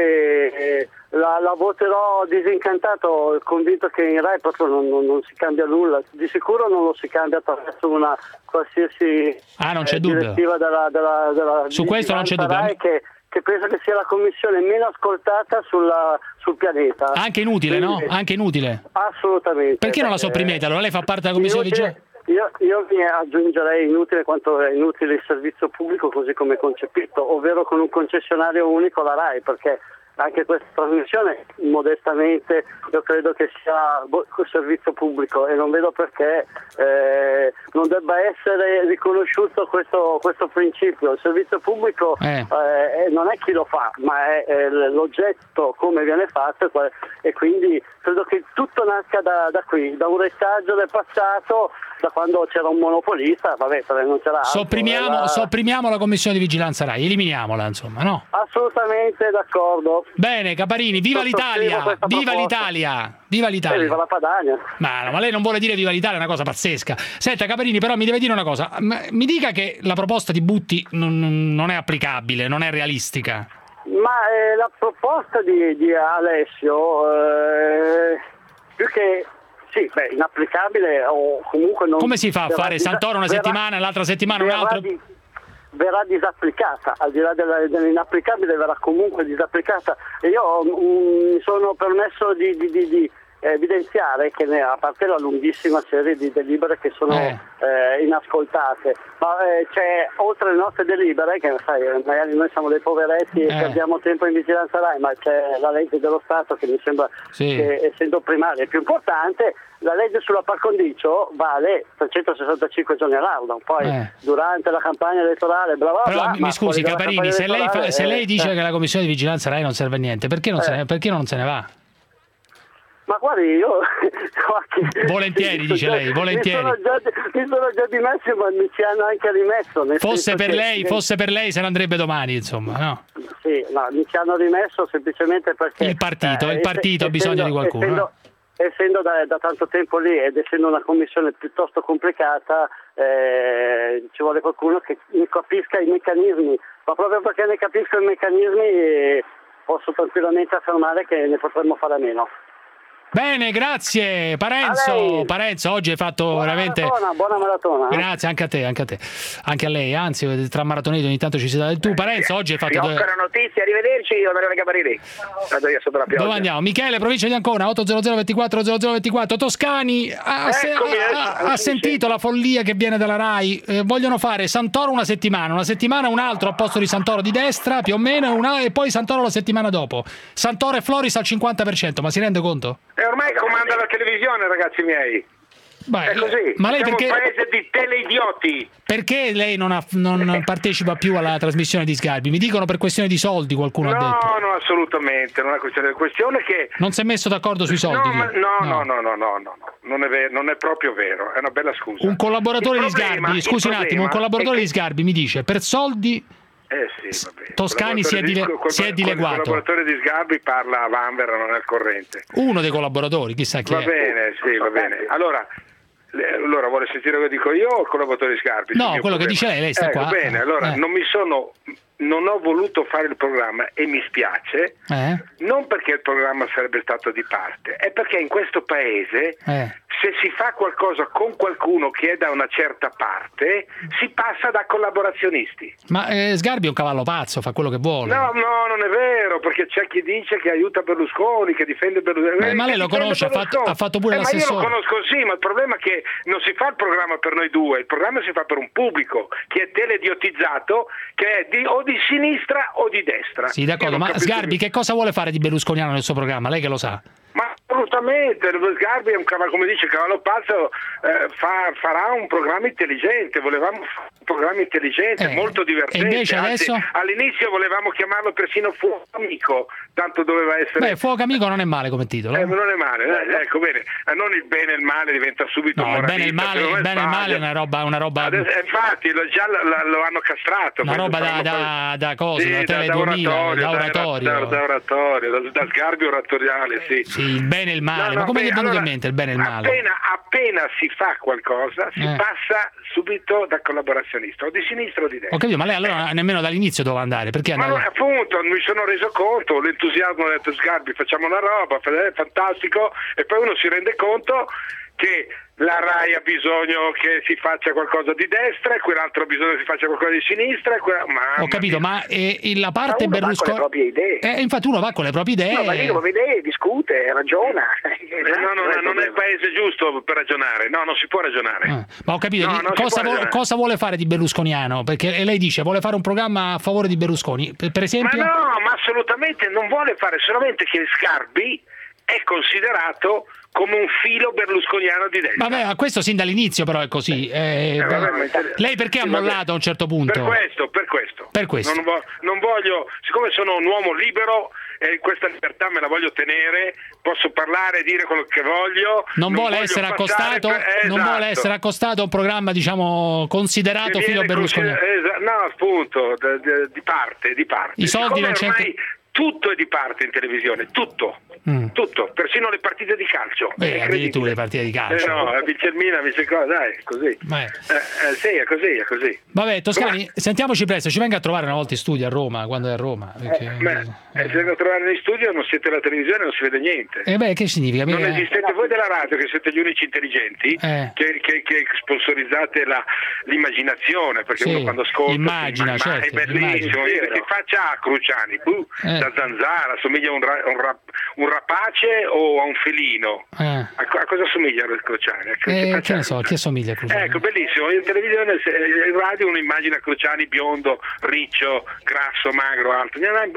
la voterò disincantato, convinto che in Rai proprio non si cambia nulla, di sicuro non lo si cambia attraverso una qualsiasi non c'è direttiva della su questo non c'è dubbio. Rai che penso che sia la commissione meno ascoltata sul pianeta. Anche inutile, no? Anche inutile. Assolutamente. Perché non la sopprimete? Allora lei fa parte della commissione di vigilanza? Io mi aggiungerei inutile quanto è inutile il servizio pubblico così come concepito, ovvero con un concessionario unico la Rai, perché anche questa trasmissione modestamente io credo che sia servizio pubblico e non vedo perché non debba essere riconosciuto questo principio. Il servizio pubblico non è chi lo fa, ma è l'oggetto, come viene fatto, e quindi credo che tutto nasca da qui, da un retaggio del passato, da quando c'era un monopolista, non c'era altro. Sopprimiamo la commissione di vigilanza Rai, eliminiamola, insomma, no? Assolutamente d'accordo. Bene, Caparini, viva l'Italia! Viva l'Italia! Viva l'Italia! Viva la Padania! Ma lei non vuole dire viva l'Italia, è una cosa pazzesca. Senta, Caparini, però mi deve dire una cosa. Mi dica che la proposta di Butti non è applicabile, non è realistica. Ma la proposta di Alessio, più che inapplicabile o comunque non... Come si fa a fare Santoro una settimana, l'altra settimana un altro? Verrà disapplicata, al di là dell'inapplicabile verrà comunque disapplicata, e io mi sono permesso di evidenziare che a parte la lunghissima serie di delibere che sono inascoltate, ma c'è, oltre alle nostre delibere, che magari noi siamo dei poveretti e perdiamo tempo in vigilanza Rai, ma c'è la legge dello Stato che mi sembra che, essendo primaria, è più importante. La legge sulla par condicio vale 365 giorni all'anno, poi durante la campagna elettorale Però mi scusi Caparini, se lei dice che la commissione di vigilanza Rai non serve a niente, perché non se ne va? Ma guardi, io volentieri, dice lei, volentieri. Mi sono già dimesso, ma mi ci hanno anche rimesso. Fosse per lei se ne andrebbe domani, insomma, no? Sì, no, mi ci hanno rimesso semplicemente perché il partito ha bisogno di qualcuno. Essendo da tanto tempo lì ed essendo una commissione piuttosto complicata, ci vuole qualcuno che ne capisca i meccanismi, ma proprio perché ne capisco i meccanismi posso tranquillamente affermare che ne potremmo fare a meno. Bene, grazie Parenzo, oggi hai fatto veramente buona maratona. Grazie anche a te, anche a lei, anzi tra maratoneti ogni tanto ci si dà del tu. Parenzo oggi hai fatto notizie, arrivederci, onorevole Caparini. Vado io sotto la pioggia. Dove andiamo? Michele, provincia di Ancona, 800 24 0024. Toscani ha sentito la follia che viene dalla Rai. Vogliono fare Santoro una settimana un altro al posto di Santoro di destra più o meno, e poi Santoro la settimana dopo. Santoro e Floris al 50%, ma si rende conto? E ormai comanda la televisione, ragazzi miei. È così. Ma lei siamo perché... un paese di teleidioti. Perché lei non partecipa più alla trasmissione di Sgarbi? Mi dicono per questione di soldi, qualcuno ha detto. No, assolutamente, non è questione che... Non si è messo d'accordo sui soldi? No, non è proprio vero, è una bella scusa. Un collaboratore di Sgarbi, scusi un attimo, un collaboratore di Sgarbi mi dice, per soldi... sì, vabbè. Toscani si è dileguato. Il collaboratore di Sgarbi parla a vanvera, non è al corrente. Uno dei collaboratori, chissà chi è. Va bene. Allora vuole sentire quello che dico io o il collaboratore di Sgarbi? No, quello che dice lei sta qua. Va bene, allora non ho voluto fare il programma e mi spiace, non perché il programma sarebbe stato di parte, è perché in questo paese se si fa qualcosa con qualcuno che è da una certa parte si passa da collaborazizionisti. Ma Sgarbi è un cavallo pazzo, fa quello che vuole. No, non è vero, perché c'è chi dice che aiuta Berlusconi, che difende Berlusconi. Ma lei lo conosce, ha fatto pure l'assessore. Ma io lo conosco, sì, ma il problema è che non si fa il programma per noi due, il programma si fa per un pubblico che è teleidiotizzato, che è o di sinistra o di destra. Sì, d'accordo, ma Sgarbi che cosa vuole fare di berlusconiano nel suo programma? Lei che lo sa? Ma assolutamente. Sgarbi è un cavallo, come dice Cavallo Pazzo, farà un programma intelligente. Volevamo fare un programma intelligente, molto divertente. E invece adesso? Anzi, all'inizio volevamo chiamarlo persino Fuoco Amico, tanto doveva essere. Beh, Fuoco Amico non è male come titolo. Non è male, ecco bene. Non il bene e il male diventa subito il bene e il male è una roba. Adesso, infatti già lo hanno castrato. Una roba da cosa? Sì, da Tele 2000, da oratorio. Da sgarbi oratoriale, sì. Sì, il bene e il male. Ma come gli è venuto in mente il bene e il male? Appena si fa qualcosa, si passa subito da collaborazionista, o di sinistra o di destra. Ho capito, ma lei allora nemmeno dall'inizio doveva andare, perché andava? Ma appunto, mi sono reso conto, l'entusiasmo, ho detto Sgarbi, facciamo una roba, è fantastico, e poi uno si rende conto che la RAI ha bisogno che si faccia qualcosa di destra e quell'altro ha bisogno che si faccia qualcosa di sinistra. Ho capito, ma la parte Berlusconi. Va con le proprie idee. Infatti uno va con le proprie idee. No, ma lì le proprie idee, discute, ragiona. Non è il paese giusto per ragionare, no, non si può ragionare. Ma ho capito, cosa vuole fare di berlusconiano? Perché lei dice vuole fare un programma a favore di Berlusconi, per esempio? Ma no, ma assolutamente non vuole fare, solamente che Sgarbi è considerato come un filo berlusconiano di destra. Vabbè, a questo sin dall'inizio però è così. Lei perché ha mollato a un certo punto? Per questo. Non voglio, siccome sono un uomo libero e questa libertà me la voglio tenere, posso parlare e dire quello che voglio. Non vuole essere accostato a un programma, diciamo, considerato filo berlusconiano. No, appunto, di parte. I soldi non c'entrano. Tutto è di parte in televisione, tutto, persino le partite di calcio. Addirittura le partite di calcio. Vince il Milan, vince cosa, dai, così. Sì, è così. Vabbè, Toscani, sentiamoci presto, ci venga a trovare una volta in studio a Roma, quando è a Roma. Se vengo a trovare in studio non siete alla televisione, non si vede niente. Che significa? Non esistete voi della radio, che siete gli unici intelligenti che sponsorizzate l'immaginazione, perché uno quando ascolta immagina, è bellissimo. Che faccia Cruciani? Da Zanzara, assomiglia a un rapace o a un felino? A cosa assomiglia a Cruciani? Che ne so, chi assomiglia a Cruciani? Ecco, bellissimo. In televisione, in radio uno immagina Cruciani biondo, riccio, grasso, magro, alto.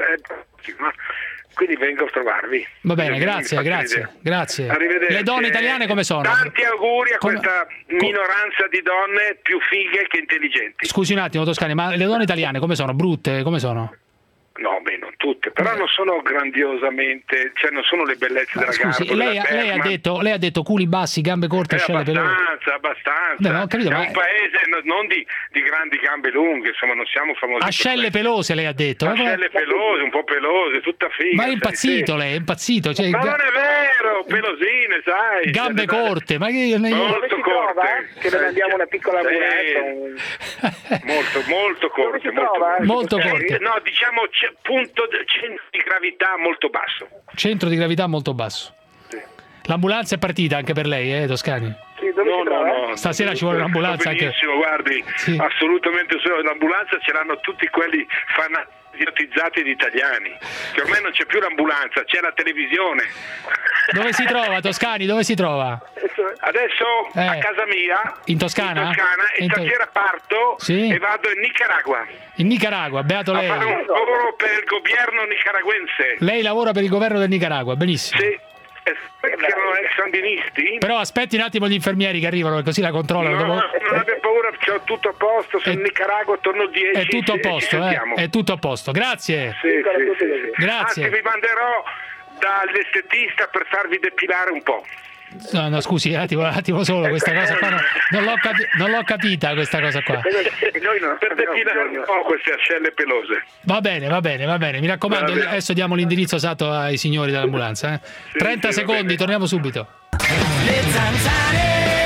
Quindi vengo a trovarvi. Va bene, grazie. Arrivederci. Le donne italiane come sono? Tanti auguri a questa minoranza di donne più fighe che intelligenti. Scusi un attimo, Toscani, ma le donne italiane come sono? Brutte? Come sono? No, non tutte, però non sono grandiosamente, cioè non sono le bellezze della gara. Lei ha detto culi bassi, gambe corte, ascelle pelose. Abbastanza. No, capito, è un paese non di grandi gambe lunghe, insomma, non siamo famosi. Ascelle pelose, lei ha detto. Ascelle pelose, un po' pelose, tutta figa. Ma è impazzito lei, è impazzito. Cioè, ma non è vero, pelosine, sai. Gambe corte, ma che molto corte. Che ne andiamo una piccola ambulante. Molto corte. Molto corte. No, diciamo centro di gravità molto basso. Centro di gravità molto basso. Sì. L'ambulanza è partita anche per lei, Toscani? Sì, no. Stasera ci vuole un'ambulanza anche. Guardi, assolutamente l'ambulanza ce l'hanno tutti quelli idiotizzati di italiani, che ormai non c'è più l'ambulanza, c'è la televisione. Dove si trova, Toscani? Dove si trova? Adesso a casa mia, in Toscana, e stasera parto e vado in Nicaragua. In Nicaragua, beato lei. A fare un lavoro per il governo nicaragüense. Lei lavora per il governo del Nicaragua, benissimo. Sì. Perché erano ex sandinisti. Però aspetti un attimo gli infermieri che arrivano, così la controllano. Non abbia paura, c'ho tutto a posto. Sono in Nicaragua, torno il 10. È tutto a posto, è tutto a posto. Grazie. Sì. Grazie. Anzi, vi manderò dall'estetista per farvi depilare un po'. No, scusi, un attimo solo, questa cosa qua non l'ho capita, questa cosa qua. Per depilare un po' queste ascelle pelose. Va bene, mi raccomando, adesso diamo l'indirizzo esatto ai signori dell'ambulanza. 30 secondi, torniamo subito. Le zanzare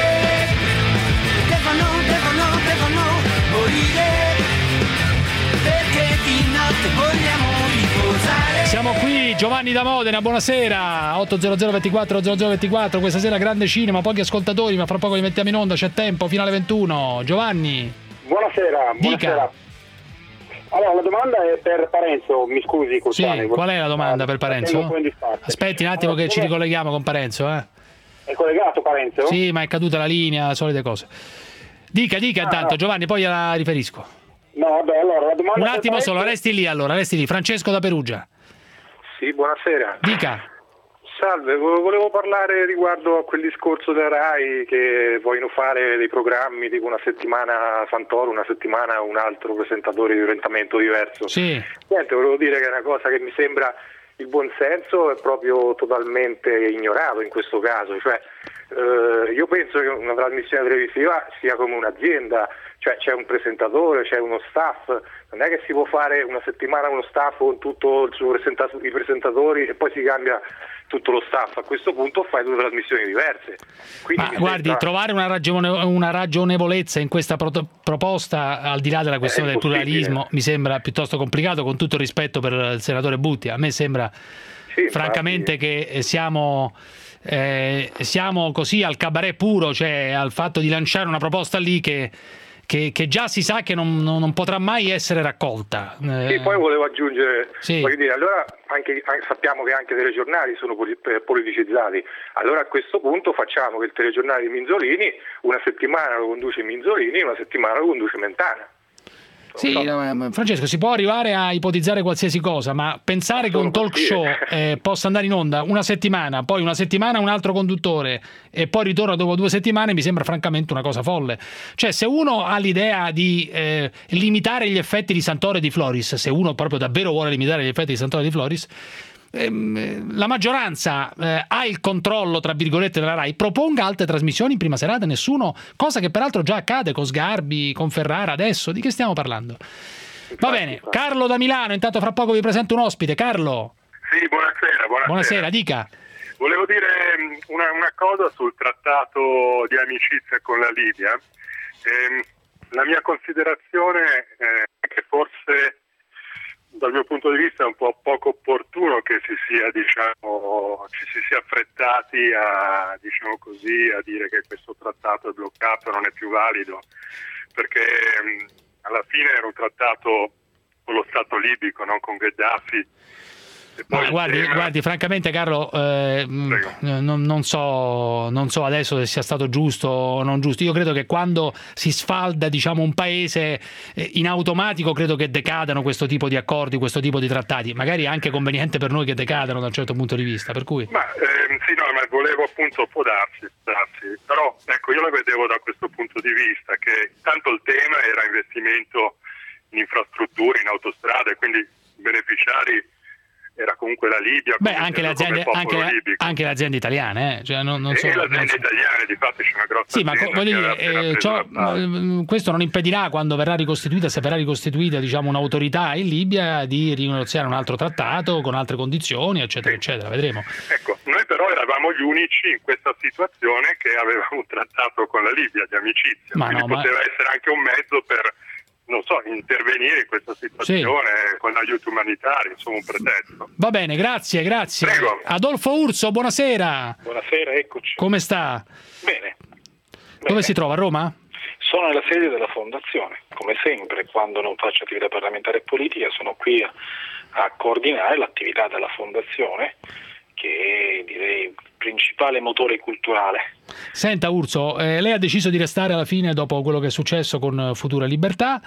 devono morire, perché di notte vogliamo riposare. Siamo qui, Giovanni da Modena, buonasera. 800 24 0024, questa sera grande cinema, pochi ascoltatori, ma fra poco li mettiamo in onda, c'è tempo fino alle 21. Giovanni. Buonasera. Dica. Allora, la domanda è per Parenzo, mi scusi. Sì, qual è la domanda per Parenzo? Aspetti un attimo che ci ricolleghiamo con Parenzo. È collegato Parenzo? Sì, ma è caduta la linea, solite cose. Dica intanto, Giovanni, poi gliela riferisco. No, vabbè, allora la domanda. Un attimo solo, resti lì. Francesco da Perugia. Sì, buonasera. Dica. Salve, volevo parlare riguardo a quel discorso della RAI che vogliono fare dei programmi tipo una settimana Santoro, una settimana un altro presentatore di orientamento diverso. Sì. Niente, volevo dire che è una cosa che mi sembra il buonsenso è proprio totalmente ignorato in questo caso, cioè io penso che una trasmissione televisiva sia come un'azienda, cioè c'è un presentatore, c'è uno staff, non è che si può fare una settimana uno staff con tutto il suo i presentatori e poi si cambia tutto lo staff. A questo punto fai due trasmissioni diverse. Quindi guardi, trovare una ragionevolezza in questa proposta, al di là della questione del pluralismo, mi sembra piuttosto complicato, con tutto il rispetto per il senatore Butti. A me sembra francamente che siamo così al cabaret puro, cioè al fatto di lanciare una proposta lì che già si sa che non potrà mai essere raccolta. Sì, poi volevo aggiungere, voglio dire, allora sappiamo che anche i telegiornali sono politicizzati, allora a questo punto facciamo che il telegiornale di Minzolini una settimana lo conduce Minzolini e una settimana lo conduce Mentana. Sì, Francesco, si può arrivare a ipotizzare qualsiasi cosa, ma pensare che un talk show possa andare in onda una settimana, poi una settimana un altro conduttore e poi ritorna dopo 2 settimane mi sembra francamente una cosa folle. Cioè, se uno ha l'idea di limitare gli effetti di Santoro e di Floris, se uno proprio davvero vuole limitare gli effetti di Santoro e di Floris, la maggioranza ha il controllo tra virgolette della RAI, proponga altre trasmissioni in prima serata, nessuno, cosa che peraltro già accade con Sgarbi, con Ferrara. Adesso di che stiamo parlando? Va bene, Carlo da Milano, intanto fra poco vi presento un ospite. Carlo. Sì, buonasera, dica. Volevo dire una cosa sul trattato di amicizia con la Libia. La mia considerazione è che forse dal mio punto di vista è un po' poco opportuno che ci si sia affrettati a dire che questo trattato è bloccato, non è più valido, perché alla fine era un trattato con lo Stato libico, non con Gheddafi. Guardi, francamente Carlo, non so adesso se sia stato giusto o non giusto. Io credo che quando si sfalda un paese, in automatico credo che decadano questo tipo di accordi, questo tipo di trattati. Magari è anche conveniente per noi che decadano da un certo punto di vista, per cui... ma volevo appunto, può darsi, però ecco, io la vedevo da questo punto di vista, che tanto il tema era investimento in infrastrutture, in autostrade, quindi beneficiari era comunque la Libia, anche le aziende italiane, cioè non so, le aziende italiane, di fatto c'è una grossa sì, ma voglio dire, questo non impedirà, quando verrà ricostituita, se verrà ricostituita un'autorità in Libia, di rinegoziare un altro trattato con altre condizioni, eccetera, eccetera, vedremo. Ecco, noi però eravamo gli unici in questa situazione che avevamo un trattato con la Libia di amicizia, poteva essere anche un mezzo per intervenire in questa situazione con aiuti umanitari, insomma un pretesto. Va bene, grazie. Prego. Adolfo Urso, buonasera. Buonasera, eccoci. Come sta? Bene. Dove si trova, a Roma? Sono nella sede della Fondazione, come sempre, quando non faccio attività parlamentare e politica, sono qui a coordinare l'attività della Fondazione, che è, direi, il principale motore culturale. Senta Urso, lei ha deciso di restare alla fine dopo quello che è successo con Futura Libertà.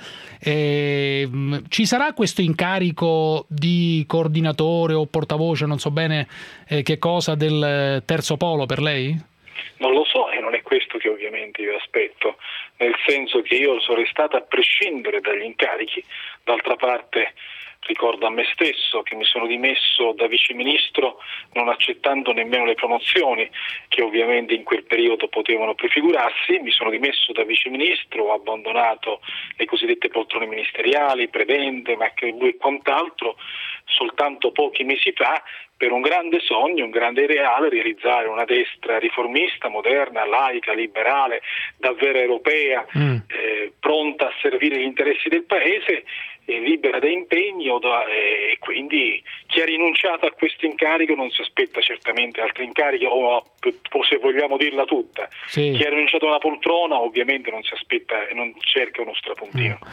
Ci sarà questo incarico di coordinatore o portavoce, non so bene che cosa, del terzo polo per lei? Non lo so, e non è questo che ovviamente io aspetto, nel senso che io sono restato a prescindere dagli incarichi. D'altra parte ricordo a me stesso che mi sono dimesso da viceministro non accettando nemmeno le promozioni che ovviamente in quel periodo potevano prefigurarsi. Mi sono dimesso da viceministro, ho abbandonato le cosiddette poltrone ministeriali, prebende, macchine e quant'altro soltanto pochi mesi fa, per un grande sogno, un grande ideale: realizzare una destra riformista, moderna, laica, liberale, davvero europea, pronta a servire gli interessi del Paese, libera da impegno, e quindi chi ha rinunciato a questo incarico non si aspetta certamente altri incarichi, o se vogliamo dirla tutta, chi ha rinunciato a una poltrona ovviamente non si aspetta e non cerca uno strapuntino.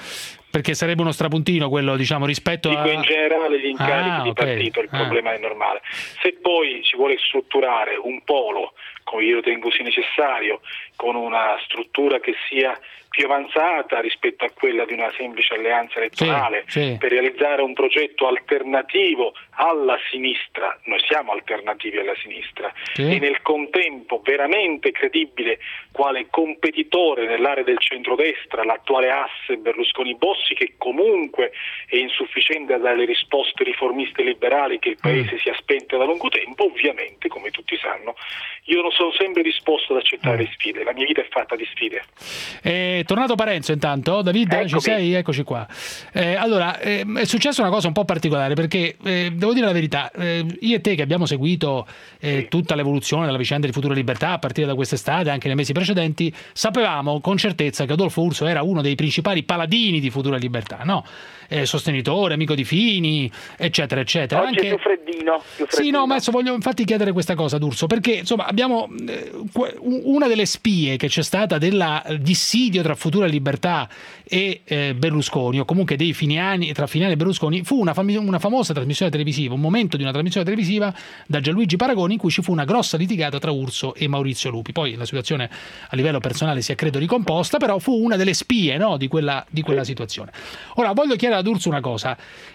Perché sarebbe uno strapuntino quello, diciamo, rispetto a... in generale gli incarichi di partito, il problema è normale. Se poi si vuole strutturare un polo, come io ritengo sia necessario, con una struttura che sia più avanzata rispetto a quella di una semplice alleanza elettorale, per realizzare un progetto alternativo alla sinistra, noi siamo alternativi alla sinistra, e nel contempo veramente credibile quale competitore nell'area del centrodestra, l'attuale asse Berlusconi-Bossi, che comunque è insufficiente a dare le risposte riformiste liberali che il Paese si aspetta da lungo tempo. Ovviamente, come tutti sanno, io non sono sempre disposto ad accettare le sfide, la mia vita è fatta di sfide. Tornato Parenzo intanto, David, Eccomi. ci sei? Eccoci qua. Allora, è successa una cosa un po' particolare, perché devo dire la verità, io e te che abbiamo seguito tutta l'evoluzione della vicenda di Futuro e Libertà a partire da quest'estate, anche nei mesi precedenti, sapevamo con certezza che Adolfo Urso era uno dei principali paladini di Futuro e Libertà, no? Sostenitore, amico di Fini, eccetera, eccetera. Oggi è più freddino. Sì, no, ma adesso voglio infatti chiedere questa cosa ad Urso, perché insomma abbiamo una delle spie che c'è stata del dissidio tra Futuro e Libertà e Berlusconi, o comunque dei finiani, tra Finiani e Berlusconi, fu una famosa trasmissione televisiva, un momento di una trasmissione televisiva da Gianluigi Paragoni in cui ci fu una grossa litigata tra Urso e Maurizio Lupi. Poi la situazione a livello personale si è credo ricomposta, però fu una delle spie, no, di quella situazione. Ora voglio chiedere ad Urso una cosa.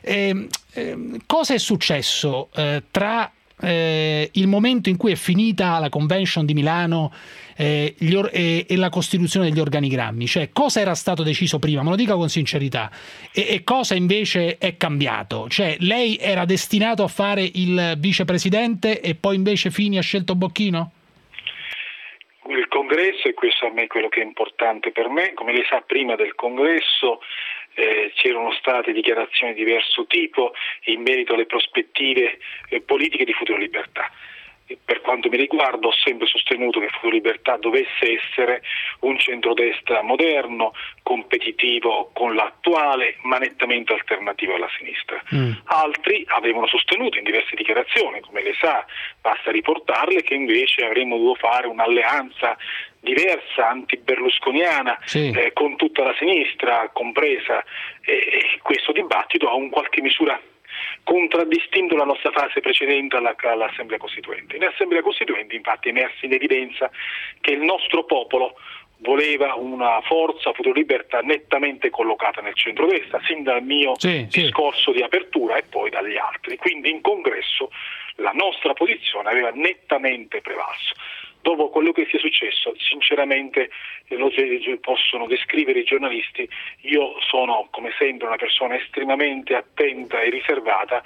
Cosa è successo tra il momento in cui è finita la convention di Milano e la costituzione degli organigrammi? Cioè, cosa era stato deciso prima, me lo dica con sincerità, e cosa invece è cambiato? Cioè, lei era destinato a fare il vicepresidente e poi invece Fini ha scelto Bocchino? Il congresso, e questo a me è quello che è importante per me, come lei sa, prima del congresso c'erano state dichiarazioni di diverso tipo in merito alle prospettive politiche di Futuro e Libertà. Per quanto mi riguarda ho sempre sostenuto che Futuro e Libertà dovesse essere un centrodestra moderno, competitivo con l'attuale, ma nettamente alternativo alla sinistra. Altri avevano sostenuto in diverse dichiarazioni, come lei sa, basta riportarle, che invece avremmo dovuto fare un'alleanza diversa, anti-berlusconiana, con tutta la sinistra compresa, e questo dibattito ha in qualche misura contraddistinto la nostra fase precedente all'Assemblea Costituente. In Assemblea Costituente infatti è emersa in evidenza che il nostro popolo voleva una forza Futuro e Libertà nettamente collocata nel centrodestra, sin dal mio discorso di apertura e poi dagli altri. Quindi in congresso la nostra posizione aveva nettamente prevalso. Dopo quello che sia successo, sinceramente lo possono descrivere i giornalisti, io sono come sempre una persona estremamente attenta e riservata,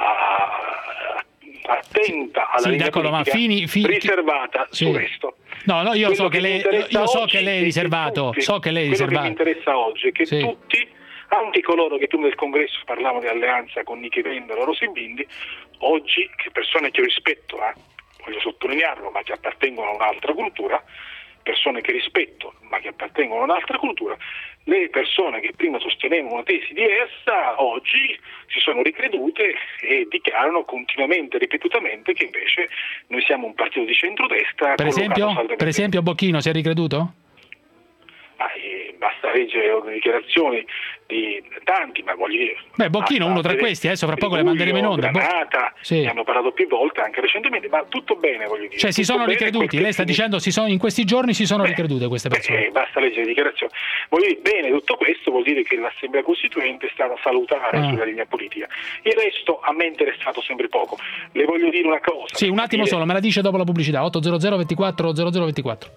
attenta alla linea politica, riservata su questo. No, io so che lei è riservato, so che lei è riservato. Quello che mi interessa oggi è che tutti, anche coloro che prima del congresso parlavano di alleanza con Nichi Vendola, Rosy Bindi, oggi, che persone che io rispetto, voglio sottolinearlo, ma che appartengono a un'altra cultura, persone che rispetto, ma che appartengono a un'altra cultura, le persone che prima sostenevano una tesi diversa, oggi si sono ricredute e dichiarano continuamente, ripetutamente, che invece noi siamo un partito di centrodestra. Per esempio Bocchino si è ricreduto? Basta leggere le dichiarazioni di tanti, ma voglio dire... Bocchino uno tra questi, adesso fra poco le manderemo in onda. Granata, ne hanno parlato più volte, anche recentemente, ma tutto bene, voglio dire. Cioè si sono ricreduti, lei sta dicendo in questi giorni si sono ricredute queste persone. Basta leggere le dichiarazioni. Voglio dire, bene, tutto questo vuol dire che l'Assemblea Costituente è stata salutare sulla linea politica. Il resto a me è interessato sempre poco. Le voglio dire una cosa. Sì, un attimo solo, me la dice dopo la pubblicità. 800 24 0024.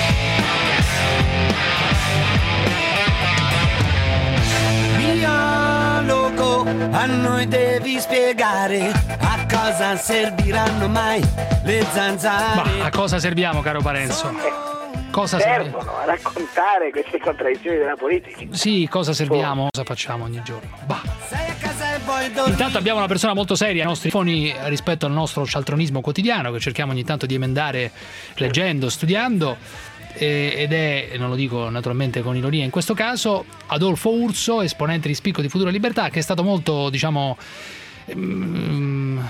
A noi devi spiegare a cosa serviranno mai le zanzare. Ma a cosa serviamo, caro Parenzo? Cosa servono a raccontare queste contraddizioni della politica. Sì, cosa serviamo? Cosa facciamo ogni giorno? Intanto abbiamo una persona molto seria ai nostri telefoni rispetto al nostro cialtronismo quotidiano che cerchiamo ogni tanto di emendare leggendo, studiando. Ed è, non lo dico naturalmente con ironia in questo caso, Adolfo Urso, esponente di spicco di Futuro e Libertà, che è stato molto, diciamo,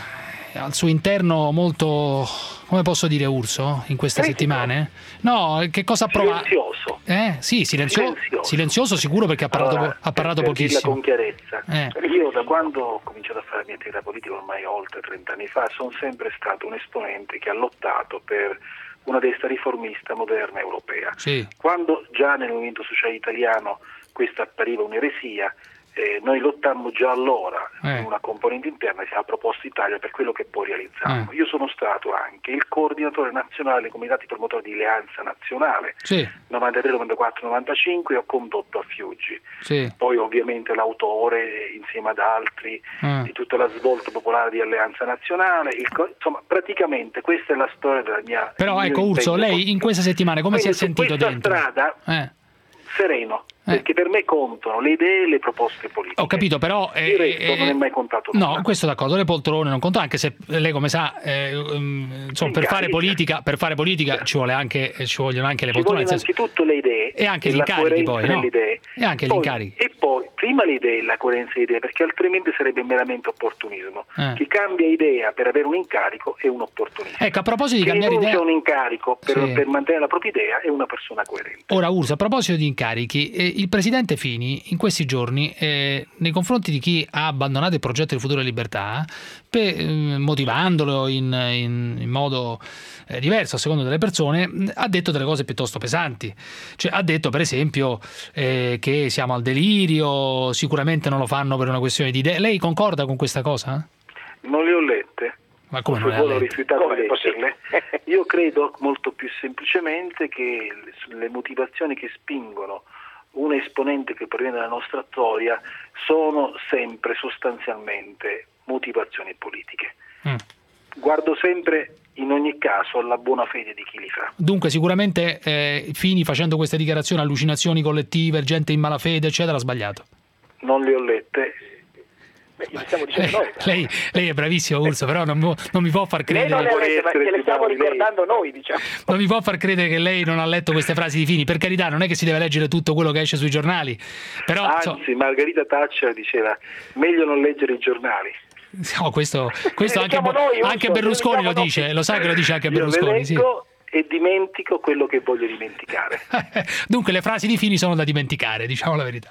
al suo interno molto, come posso dire, Urso, in queste settimane? No, che cosa ha provato? Silenzioso. Sì, silenzioso sicuro, perché ha parlato pochissimo. Con chiarezza. Io da quando ho cominciato a fare la mia attività politica, ormai oltre 30 anni fa, sono sempre stato un esponente che ha lottato per una destra riformista moderna europea. Sì. Quando già nel Movimento Sociale Italiano questa appariva un'eresia, noi lottammo già allora in una componente interna, si chiama Proposta Italia, per quello che poi realizzammo. Io sono stato anche il coordinatore nazionale dei comitati promotori di Alleanza Nazionale, 93, 94, 95, e ho condotto a Fiuggi. Poi ovviamente l'autore, insieme ad altri, di tutta la svolta popolare di Alleanza Nazionale. Insomma, praticamente questa è la storia della mia... Però ecco, Urso, lei in questa settimana come si è sentito dentro? Strada, sereno. Perché per me contano le idee e le proposte politiche. Ho capito, però il resto non è mai contato nulla. No, questo d'accordo, le poltrone non contano, anche se lei, come sa, insomma, per fare politica ci vogliono anche le poltrone. Ci vogliono innanzitutto le idee e anche gli incarichi, poi, no? E anche gli incarichi. E poi prima le idee e la coerenza di idee, perché altrimenti sarebbe meramente opportunismo. Chi cambia idea per avere un incarico è un opportunista. Ecco, a proposito di cambiare idea, un incarico per mantenere la propria idea è una persona coerente. Ora, Urso, a proposito di incarichi, il presidente Fini in questi giorni nei confronti di chi ha abbandonato il progetto di Futuro e Libertà, motivandolo in modo diverso a seconda delle persone, ha detto delle cose piuttosto pesanti. Cioè, ha detto per esempio che siamo al delirio, sicuramente non lo fanno per una questione di idee. Lei concorda con questa cosa? Non le ho lette. Ma come non ho rifiutato di leggerle? Io credo molto più semplicemente che le motivazioni che spingono un esponente che proviene dalla nostra storia sono sempre sostanzialmente motivazioni politiche. Guardo sempre in ogni caso alla buona fede di chi li fa. Dunque sicuramente Fini, facendo queste dichiarazioni, allucinazioni collettive, gente in malafede eccetera, ha sbagliato. Non le ho lette. Stiamo dicendo noi. Lei è bravissimo, Urso, però non mi può far credere. Lei non le ha lette, perché le stiamo ricordando noi, diciamo. Non mi può far credere che lei non ha letto queste frasi di Fini. Per carità, non è che si deve leggere tutto quello che esce sui giornali. Però, anzi, Margherita Thatcher diceva meglio non leggere i giornali. No, questo anche Berlusconi lo dice, lo sa che lo dice anche Berlusconi. Io leggo e dimentico quello che voglio dimenticare. Dunque le frasi di Fini sono da dimenticare, diciamo la verità.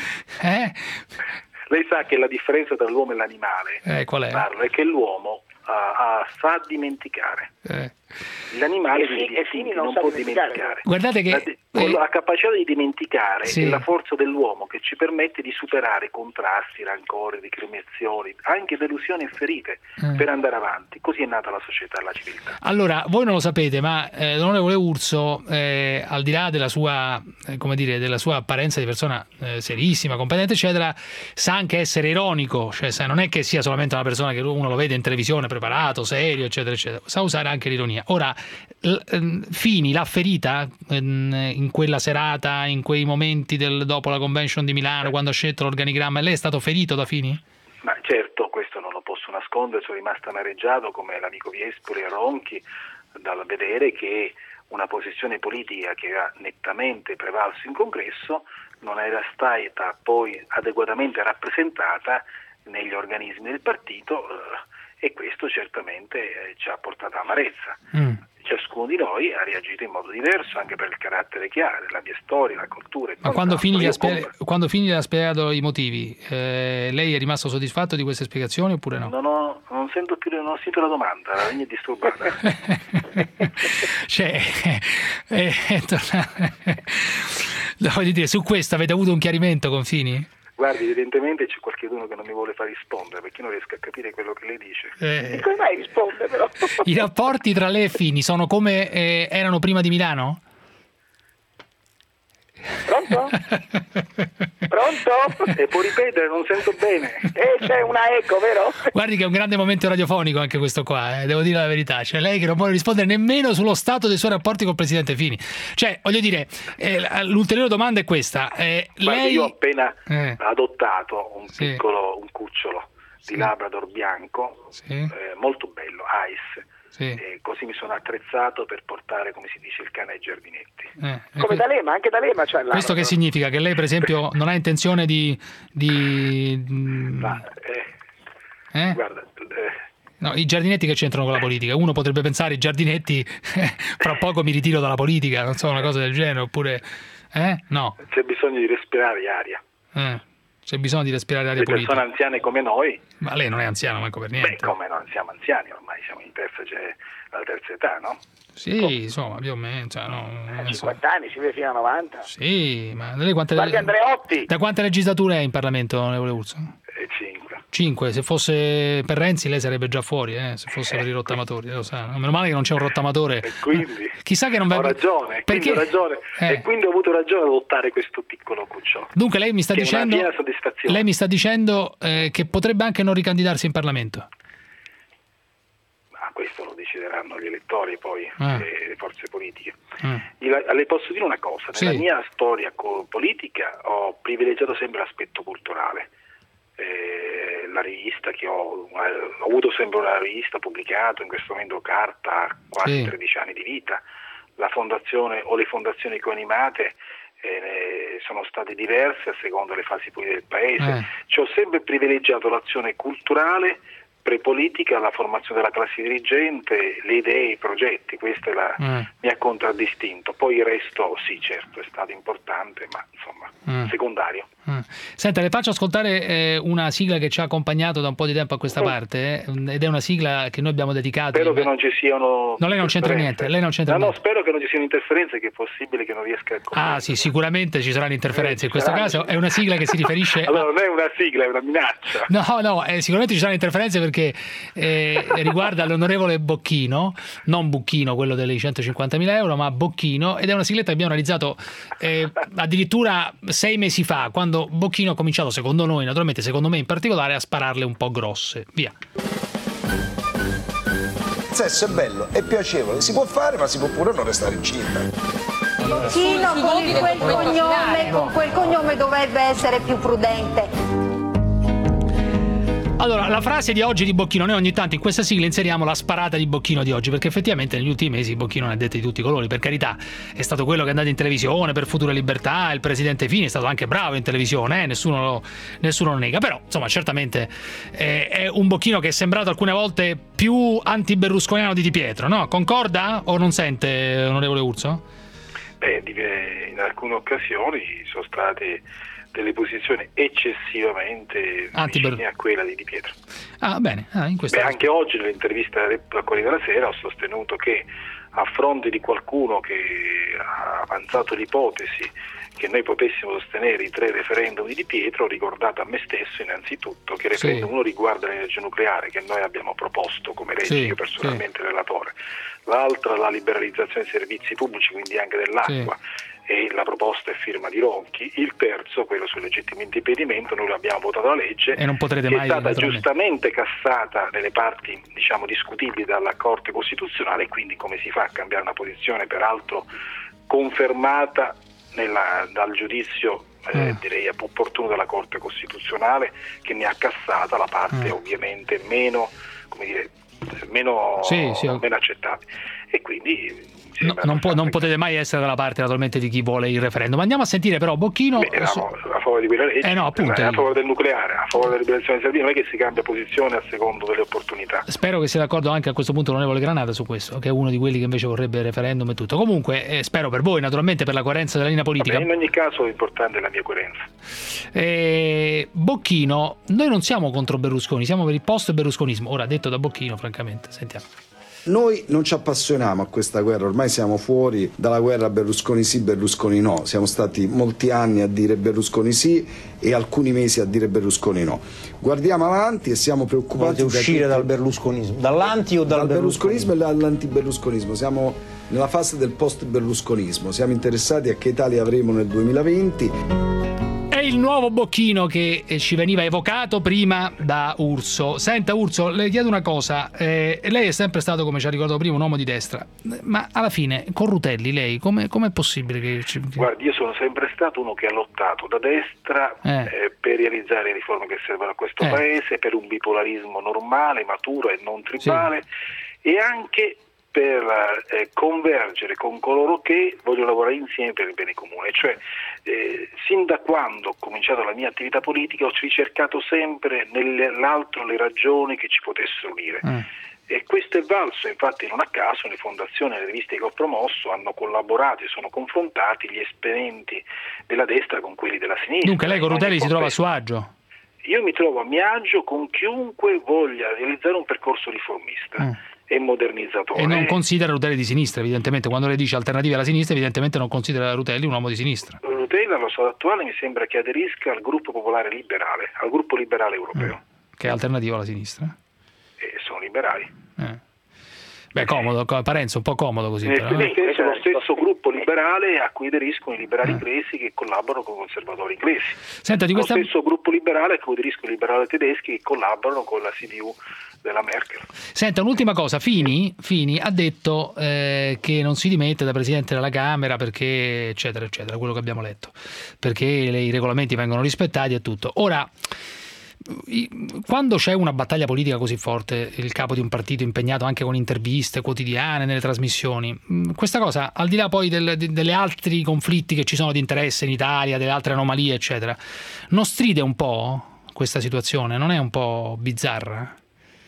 Lei sa che la differenza tra l'uomo e l'animale qual è? È che l'uomo sa dimenticare. L'animale non può dimenticare. Guardate che la capacità di dimenticare è la forza dell'uomo che ci permette di superare contrasti, rancore, recriminazioni, anche delusioni e ferite per andare avanti. Così è nata la società e la civiltà. Allora, voi non lo sapete, ma l'onorevole Urso, al di là della sua, della sua apparenza di persona serissima, competente, eccetera, sa anche essere ironico, cioè non è che sia solamente una persona che uno lo vede in televisione preparato, serio, eccetera, eccetera. Sa usare anche l'ironia. Ora, Fini l'ha ferita in quella serata, in quei momenti dopo la convention di Milano, quando ha scelto l'organigramma, e lei è stato ferito da Fini? Ma certo, questo non lo posso nascondere, sono rimasto amareggiato come l'amico Viespoli e Ronchi dal vedere che una posizione politica che era nettamente prevalso in congresso non era stata poi adeguatamente rappresentata negli organismi del partito, e questo certamente ci ha portato amarezza. Ciascuno di noi ha reagito in modo diverso, anche per il carattere che ha, la mia storia, la cultura. Ma quando Fini le ha spiegato i motivi, lei è rimasto soddisfatto di queste spiegazioni oppure no? Non ho sentito la domanda, la linea è disturbata. Voglio dire, su questo avete avuto un chiarimento con Fini? Guardi, evidentemente c'è qualcuno che non mi vuole far rispondere, perché non riesco a capire quello che lei dice. E come mai risponde però? I rapporti tra lei e Fini sono come erano prima di Milano? Pronto? Pronto? E può ripetere, non sento bene. C'è una eco, vero? Guardi che è un grande momento radiofonico anche questo qua, devo dire la verità. Cioè lei che non può rispondere nemmeno sullo stato dei suoi rapporti col presidente Fini. Cioè, voglio dire, l'ulteriore domanda è questa. Lei... Io ho appena adottato un cucciolo di Labrador bianco, molto bello, Ice. Così mi sono attrezzato per portare, come si dice, il cane ai giardinetti. Come D'Alema, anche D'Alema c'è. Questo che significa? Che lei per esempio non ha intenzione di... Guarda, No, i giardinetti che c'entrano con la politica? Uno potrebbe pensare, i giardinetti, fra poco mi ritiro dalla politica, non so, una cosa del genere, oppure... No. C'è bisogno di respirare aria. C'è bisogno di respirare aria pulita. Persone anziane come noi. Ma lei non è anziano manco per niente. Beh, come non siamo anziani, ormai siamo in alla terza età, no? Sì, insomma, più o meno. 50 anni, si vede fino a 90. Sì, ma lei Guardi Andreotti. Da quante legislature è in Parlamento, onorevole Urso? 5. Se fosse per Renzi lei sarebbe già fuori, se fosse per i rottamatori, lo sa. Meno male che non c'è un rottamatore. E quindi chissà che non ho ragione, perché... ho ragione. E quindi ho avuto ragione ad adottare questo piccolo cucciolo. Dunque lei mi sta dicendo, una piena soddisfazione. Lei mi sta dicendo che potrebbe anche non ricandidarsi in Parlamento. Ma questo lo decideranno gli elettori poi, le forze politiche. Le posso dire una cosa, nella mia storia politica ho privilegiato sempre l'aspetto culturale. La rivista che ho avuto sempre una rivista pubblicata, in questo momento carta, quasi 13 anni di vita. La fondazione o le fondazioni coanimate sono state diverse a seconda delle fasi politiche del paese. Ci ho sempre privilegiato l'azione culturale, prepolitica, la formazione della classe dirigente, le idee, i progetti, questo mi ha contraddistinto. Poi il resto sì, certo, è stato importante, ma insomma secondario. Senta, le faccio ascoltare una sigla che ci ha accompagnato da un po' di tempo a questa parte, ed è una sigla che noi abbiamo dedicato. Spero che non ci siano... No, lei non c'entra niente. Lei non c'entra niente. Spero che non ci siano interferenze, che è possibile che non riesca a... Sì, sicuramente ci saranno interferenze. In questo caso è una sigla che si riferisce... Allora non è una sigla, è una minaccia. No, sicuramente ci saranno interferenze perché riguarda l'onorevole Bocchino, non Bucchino, quello dei 150.000 euro, ma Bocchino, ed è una sigletta che abbiamo realizzato addirittura 6 mesi fa, quando Bocchino ha cominciato, secondo noi, naturalmente secondo me in particolare, a spararle un po' grosse. Via. Il sesso è bello, è piacevole, si può fare, ma si può pure non restare incinta. Bocchino con quel cognome dovrebbe essere più prudente. Allora, la frase di oggi di Bocchino, noi ogni tanto in questa sigla inseriamo la sparata di Bocchino di oggi, perché effettivamente negli ultimi mesi Bocchino ne ha dette di tutti i colori, per carità, è stato quello che è andato in televisione per Futura Libertà, il presidente Fini è stato anche bravo in televisione, nessuno lo nega, però insomma certamente è un Bocchino che è sembrato alcune volte più anti-berlusconiano di Di Pietro, no? Concorda o non sente, onorevole Urso? Beh, in alcune occasioni sono state delle posizioni eccessivamente vicine a quella di Di Pietro. Bene. In questo anche oggi nell'intervista al Corriere della Sera ho sostenuto che a fronte di qualcuno che ha avanzato l'ipotesi che noi potessimo sostenere i 3 referendum di Di Pietro, ho ricordato a me stesso innanzitutto che il referendum uno riguarda l'energia nucleare che noi abbiamo proposto come legge, io personalmente relatore, l'altra la liberalizzazione dei servizi pubblici, quindi anche dell'acqua, e la proposta è firma di Ronchi, il terzo, quello sul legittimo impedimento, noi l'abbiamo votato la legge e non potrete che mai, è stata giustamente cassata nelle parti discutibili dalla Corte Costituzionale, e quindi come si fa a cambiare una posizione peraltro confermata dal giudizio direi opportuno della Corte Costituzionale, che ne ha cassata la parte ovviamente meno accettabile, e quindi non potete mai essere dalla parte naturalmente di chi vuole il referendum. Andiamo a sentire però Bocchino a favore di quella legge, a favore del nucleare, a favore della liberazione dei servizi, non è che si cambia posizione a secondo delle opportunità. Spero che sia d'accordo anche a questo punto l'onorevole Granata su questo, che è uno di quelli che invece vorrebbe il referendum e tutto. Comunque spero per voi, naturalmente, per la coerenza della linea politica. In ogni caso l'importante è la mia coerenza. Bocchino, noi non siamo contro Berlusconi, siamo per il post-berlusconismo. Ora, detto da Bocchino, francamente, sentiamo. Noi non ci appassioniamo a questa guerra, ormai siamo fuori dalla guerra Berlusconi sì, Berlusconi no, siamo stati molti anni a dire Berlusconi sì e alcuni mesi a dire Berlusconi no. Guardiamo avanti e siamo preoccupati di uscire dal berlusconismo, dall'anti o dal berlusconismo e dall'antiberlusconismo, siamo nella fase del post-berlusconismo, siamo interessati a che Italia avremo nel 2020. È il nuovo Bocchino che ci veniva evocato prima da Urso. Senta Urso, le chiedo una cosa, lei è sempre stato, come ci ha ricordato prima, un uomo di destra, ma alla fine con Rutelli lei com'è possibile che... Guardi, io sono sempre stato uno che ha lottato da destra per realizzare le riforme che servono a questo paese, per un bipolarismo normale, maturo e non tribale, e anche per convergere con coloro che vogliono lavorare insieme per il bene comune. Cioè, sin da quando ho cominciato la mia attività politica ho ricercato sempre nell'altro le ragioni che ci potessero unire. E questo è valso, infatti non a caso le fondazioni e le riviste che ho promosso hanno collaborato e sono confrontati gli esponenti della destra con quelli della sinistra. Dunque lei con Rutelli si trova a suo agio? Io mi trovo a mio agio con chiunque voglia realizzare un percorso riformista e modernizzatore. E non considera Rutelli di sinistra, evidentemente. Quando lei dice alternative alla sinistra, evidentemente non considera Rutelli un uomo di sinistra. Rutelli allo stato attuale mi sembra che aderisca al gruppo popolare liberale, al gruppo liberale europeo. Che è alternativo alla sinistra? Sono liberali. Beh, comodo, Parenzo, un po' comodo così. È lo stesso gruppo liberale a cui aderiscono i liberali inglesi che collaborano con i conservatori inglesi. Senta, lo stesso gruppo liberale a cui aderiscono i liberali tedeschi che collaborano con la CDU della Merkel. Senta, un'ultima cosa, Fini ha detto che non si dimette da Presidente della Camera perché eccetera eccetera, quello che abbiamo letto, perché i regolamenti vengono rispettati e tutto. Ora, quando c'è una battaglia politica così forte, il capo di un partito impegnato anche con interviste quotidiane nelle trasmissioni, questa cosa, al di là poi delle altri conflitti che ci sono di interesse in Italia, delle altre anomalie eccetera, non stride un po' questa situazione? Non è un po' bizzarra?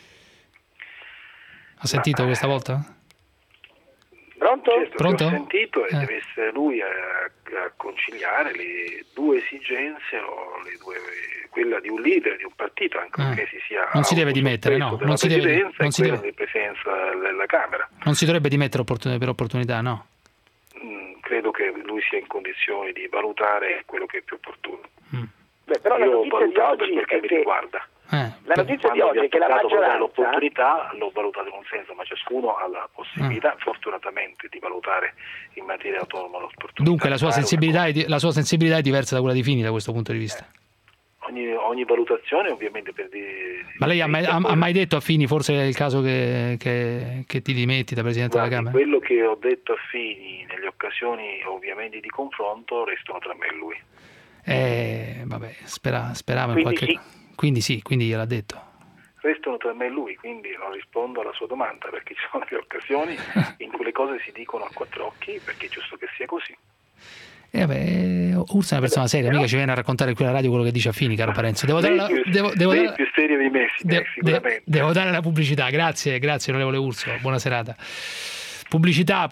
Ha sentito questa volta? Pronto? Pronto? Ho sentito e deve essere lui a conciliare le due esigenze, quella di un leader di un partito, anche perché si sia non si deve dimettere, no? Non si deve di presenza della Camera. Non si dovrebbe dimettere per opportunità, no? Credo che lui sia in condizioni di valutare quello che è più opportuno. Beh, però la notizia di oggi perché mi riguarda. La notizia di oggi è che la maggioranza l'opportunità l'ho valutato in un senso, ma ciascuno ha la possibilità fortunatamente di valutare in maniera autonoma l'opportunità. Dunque la sua sensibilità è diversa da quella di Fini da questo punto di vista. Ogni valutazione ovviamente per Ma lei ha mai detto a Fini forse è il caso che ti dimetti da Presidente della Camera? Quello che ho detto a Fini nelle occasioni ovviamente di confronto restano tra me e lui. Vabbè, speravo in qualche... Sì. Quindi gliel'ha detto. Restano tra me e lui, quindi non rispondo alla sua domanda, perché ci sono delle occasioni in cui le cose si dicono a quattro occhi, perché è giusto che sia così. Urso è una persona seria, mica ci viene a raccontare qui alla radio quello che dice a Fini, caro Parenzo. Devo dare più serio di me, sicuramente. Devo dare la pubblicità, grazie onorevole Urso, buona serata. Pubblicità.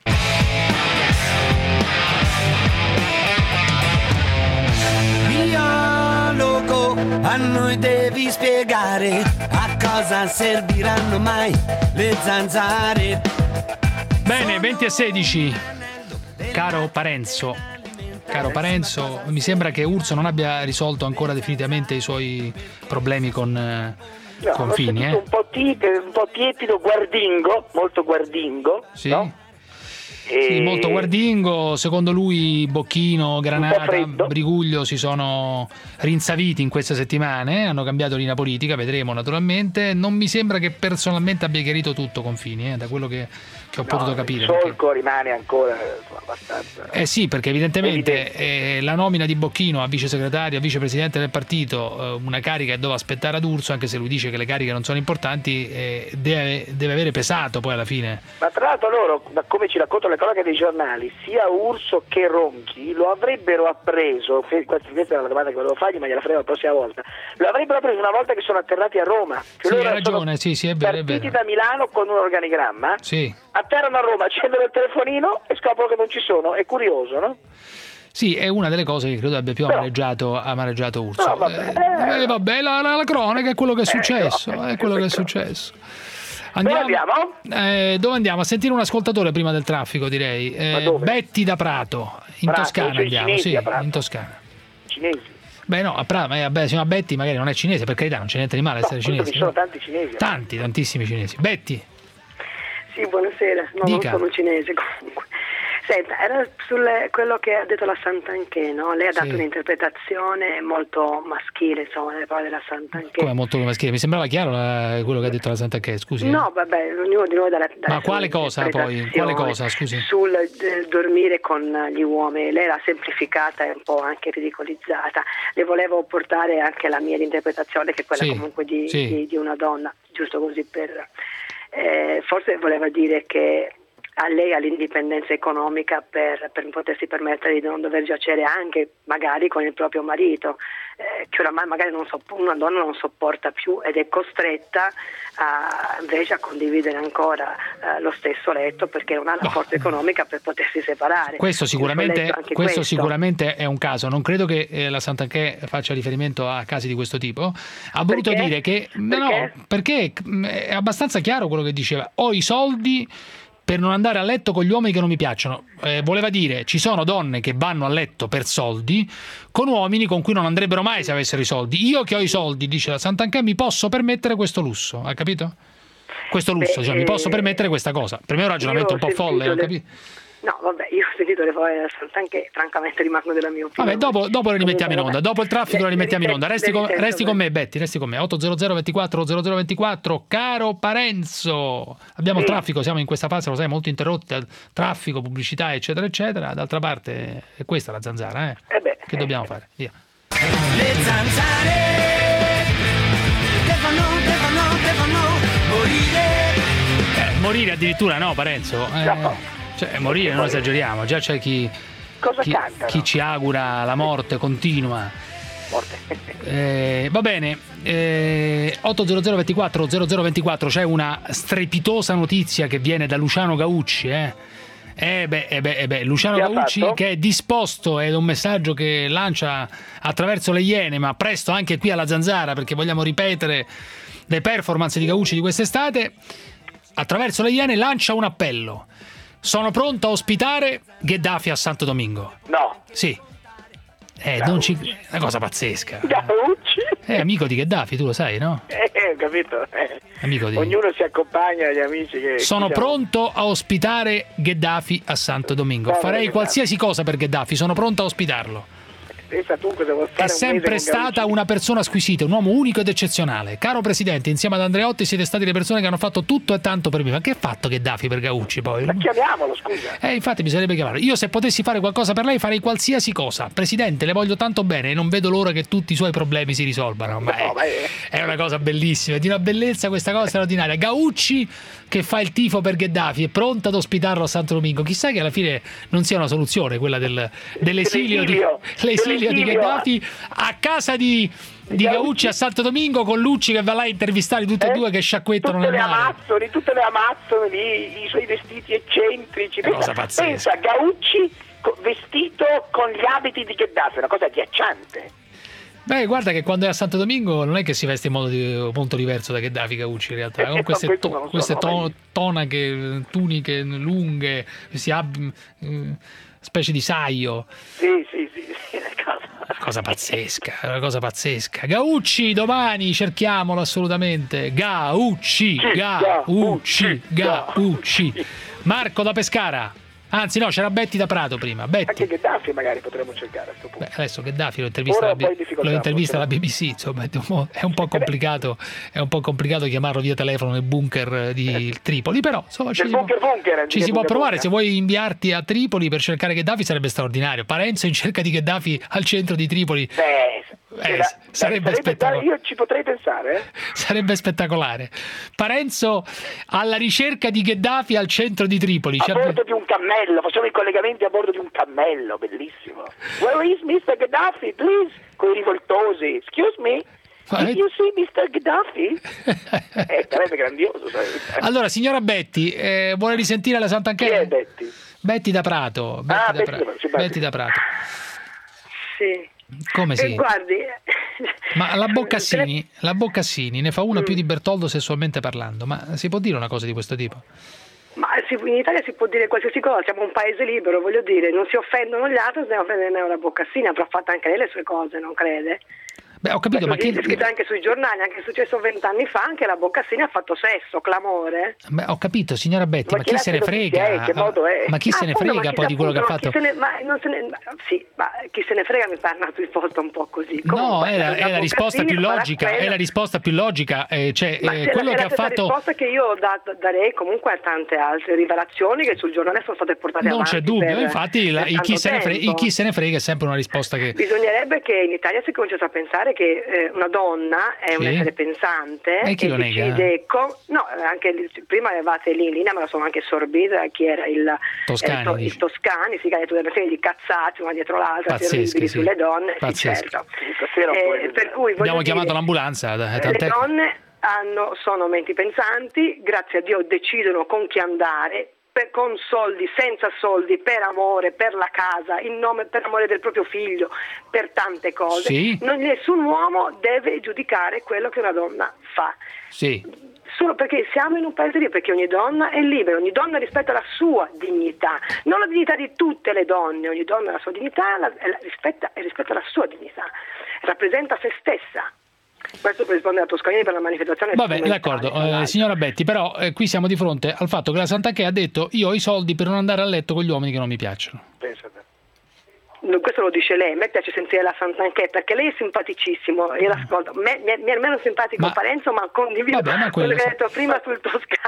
A noi devi spiegare a cosa serviranno mai le zanzare. Bene, 20:16. Caro Parenzo, mi sembra che Urso non abbia risolto ancora definitivamente i suoi problemi con Fini. Un po' tiepido, molto guardingo. Sì. No? Sì, molto guardingo. Secondo lui Bocchino, Granata, Briguglio si sono rinsaviti in queste settimane, hanno cambiato linea politica, vedremo naturalmente. Non mi sembra che personalmente abbia chiarito tutto con Fini, da quello che ho potuto capire. Il solco rimane ancora abbastanza. Sì, perché evidentemente la nomina di Bocchino a vice segretario, a vicepresidente del partito, una carica che doveva aspettare ad Urso, anche se lui dice che le cariche non sono importanti, deve avere pesato poi alla fine. Ma tra l'altro loro, da come ci raccontano le cronache dei giornali, sia Urso che Ronchi lo avrebbero appreso, questa è una domanda che volevo fargli, ma gliela faremo la prossima volta, lo avrebbero appreso una volta che sono atterrati a Roma. Sì, hai ragione, sì, è vero. Partiti da Milano con un organigramma, sì. Atterrano a Roma, accendono il telefonino e scoprono che non ci sono. È curioso, no? Sì, è una delle cose che credo abbia più amareggiato Urso. No, vabbè, la cronaca è quello che è successo. È quello che è successo. Dove andiamo? A sentire un ascoltatore prima del traffico, direi. Betti da Prato, in Toscana andiamo. Sì, in Toscana. Cinesi. Beh no, a Prato, signora Betti magari non è cinese, per carità, non c'è niente di male essere cinese. Ci sono tanti cinesi. Tantissimi cinesi. Betti. Sì, buonasera. No, non sono cinese comunque. Senta, era quello che ha detto la Santanchè, no? Lei ha dato un'interpretazione molto maschile, insomma, delle parole della Santanchè. Come molto maschile? Mi sembrava chiaro quello che ha detto la Santanchè, scusi. No, vabbè, ognuno di noi dà Ma quale cosa poi? Quale cosa, scusi? Sul dormire con gli uomini. Lei l'ha semplificata e un po' anche ridicolizzata. Le volevo portare anche la mia interpretazione, che è quella comunque di una donna, giusto così per... forse voleva dire che a lei ha l'indipendenza economica per potersi permettere di non dover giacere anche magari con il proprio marito, che oramai magari una donna non sopporta più ed è costretta invece a condividere ancora lo stesso letto perché non ha la forza economica per potersi separare. Questo sicuramente è un caso. Non credo che la Santanchè faccia riferimento a casi di questo tipo. Ha voluto dire che perché è abbastanza chiaro quello che diceva. Ho i soldi per non andare a letto con gli uomini che non mi piacciono. Voleva dire, ci sono donne che vanno a letto per soldi con uomini con cui non andrebbero mai se avessero i soldi. Io che ho i soldi, dice la Santanchè, mi posso permettere questo lusso, ha capito? Questo lusso, mi posso permettere questa cosa. Per me è un ragionamento un po' folle, ho capito? No, vabbè, io ho sentito le parole della Santanchè, francamente rimango della mia opinione. Vabbè, dopo le rimettiamo in onda, dopo il traffico le rimettiamo in onda. Resti con me, Betty, resti con me. 800 24 0024. Caro Parenzo, abbiamo il traffico, siamo in questa fase, lo sai, molto interrotti, traffico, pubblicità, eccetera, eccetera. D'altra parte è questa la zanzara, che dobbiamo fare? Via. Le zanzare devono morire. Morire addirittura no, Parenzo. Cioè, morire non esageriamo, già c'è chi ci augura la morte continua. Va bene, 800 24 0024, c'è una strepitosa notizia che viene da Luciano Gaucci, Luciano Gaucci che è disposto, è un messaggio che lancia attraverso le Iene, ma presto anche qui alla Zanzara, perché vogliamo ripetere le performance di Gaucci di quest'estate. Attraverso le Iene lancia un appello: sono pronto a ospitare Gheddafi a Santo Domingo. No. Sì. Una cosa pazzesca. Gaucci? È amico di Gheddafi, tu lo sai, no? Ho capito. Amico di... Ognuno si accompagna agli amici che... Sono pronto a ospitare Gheddafi a Santo Domingo. Farei qualsiasi cosa per Gheddafi, sono pronto a ospitarlo. È sempre stata una persona squisita, un uomo unico ed eccezionale. Caro Presidente, insieme ad Andreotti siete stati le persone che hanno fatto tutto e tanto per me. Ma che ha fatto Gheddafi per Gaucci poi? Ma chiamiamolo, scusa. Infatti bisognerebbe chiamarlo. Io se potessi fare qualcosa per lei farei qualsiasi cosa. Presidente, le voglio tanto bene e non vedo l'ora che tutti i suoi problemi si risolvano. È una cosa bellissima, di una bellezza questa cosa straordinaria. Gaucci che fa il tifo per Gheddafi è pronto ad ospitarlo a Santo Domingo. Chissà che alla fine non sia una soluzione quella dell'esilio di Gheddafi a casa di Gaucci a Santo Domingo, con Lucci che va là a intervistare tutti e due che sciacquettano nel mare. Tutte le amazzoni lì, i suoi vestiti eccentrici. Pensa Gaucci vestito con gli abiti di Gheddafi, una cosa agghiacciante. Beh, guarda che quando è a Santo Domingo non è che si veste in modo molto diverso da Gheddafi Gaucci in realtà, con queste tonache, tuniche lunghe, questi specie di saio. Sì. Una cosa pazzesca. Gaucci, domani cerchiamolo assolutamente. Gaucci. Marco da Pescara. Anzi no, c'era Betty da Prato prima. Betty. Anche Gheddafi magari potremmo cercare a questo punto. Adesso Gheddafi lo intervista la BBC, insomma, è un po' complicato chiamarlo via telefono nel bunker di Tripoli, però insomma ci si può provare. Se vuoi inviarti a Tripoli per cercare Gheddafi sarebbe straordinario. Parenzo in cerca di Gheddafi al centro di Tripoli. Sarebbe spettacolare. Io ci potrei pensare. Sarebbe spettacolare. Parenzo alla ricerca di Gheddafi al centro di Tripoli. A bordo di un cammello, facciamo i collegamenti a bordo di un cammello, bellissimo. Where is Mr. Gheddafi, please? Con i rivoltosi. Excuse me. Did you see Mr. Gheddafi? Sarebbe grandioso. Allora, signora Betty, vuole risentire la Santanchè? Chi è Betty? Betty da Prato. Betty da Prato. Sì. Come sì? Guardi, ma la Boccassini ne fa una più di Bertoldo sessualmente parlando, ma si può dire una cosa di questo tipo? Ma in Italia si può dire qualsiasi cosa, siamo un paese libero, voglio dire, non si offendono gli altri, se ne offende la Boccassini, avrà fatto anche lei le sue cose, non crede? Beh, ho capito, ma è scritto anche sui giornali, anche è successo 20 anni fa, anche la Boccassini ha fatto sesso, clamore. Beh, ho capito, signora Betty, ma chi se ne frega? Ma chi se ne frega poi di quello che ha fatto? Chi se ne frega mi parla una risposta un po' così. No, è la risposta più logica, è la risposta più logica, quello che ha fatto. La risposta che io darei comunque a tante altre rivelazioni che sul giornale sono state portate avanti. Non c'è dubbio, infatti chi se ne frega è sempre una risposta che... Bisognerebbe che in Italia si cominciasse a pensare che una donna è un essere pensante e chi lo decide anche prima avevate lì in linea, ma la sono anche sorbita chi era il Toscani, si cade tutta una serie di cazzate una dietro l'altra, terribili sulle donne, certo. Per cui abbiamo chiamato l'ambulanza, le donne sono menti pensanti, grazie a Dio decidono con chi andare, con soldi, senza soldi, per amore, per la casa, per amore del proprio figlio, per tante cose. Nessun uomo deve giudicare quello che una donna fa. Solo perché siamo in un paese libero, perché ogni donna è libera, ogni donna rispetta la sua dignità, non la dignità di tutte le donne, ogni donna ha la sua dignità rispetta la sua dignità, rappresenta se stessa. Questo per rispondere a Toscanini per la manifestazione. Vabbè, d'accordo, signora Betti, però qui siamo di fronte al fatto che la Santanchè ha detto: io ho i soldi per non andare a letto con gli uomini che non mi piacciono. Pensate. Questo lo dice lei, a me piace sentire la Santanchè perché lei è simpaticissimo, io l'ascolto, mi è meno simpatico Parenzo, ma condivido quello che ha detto prima sul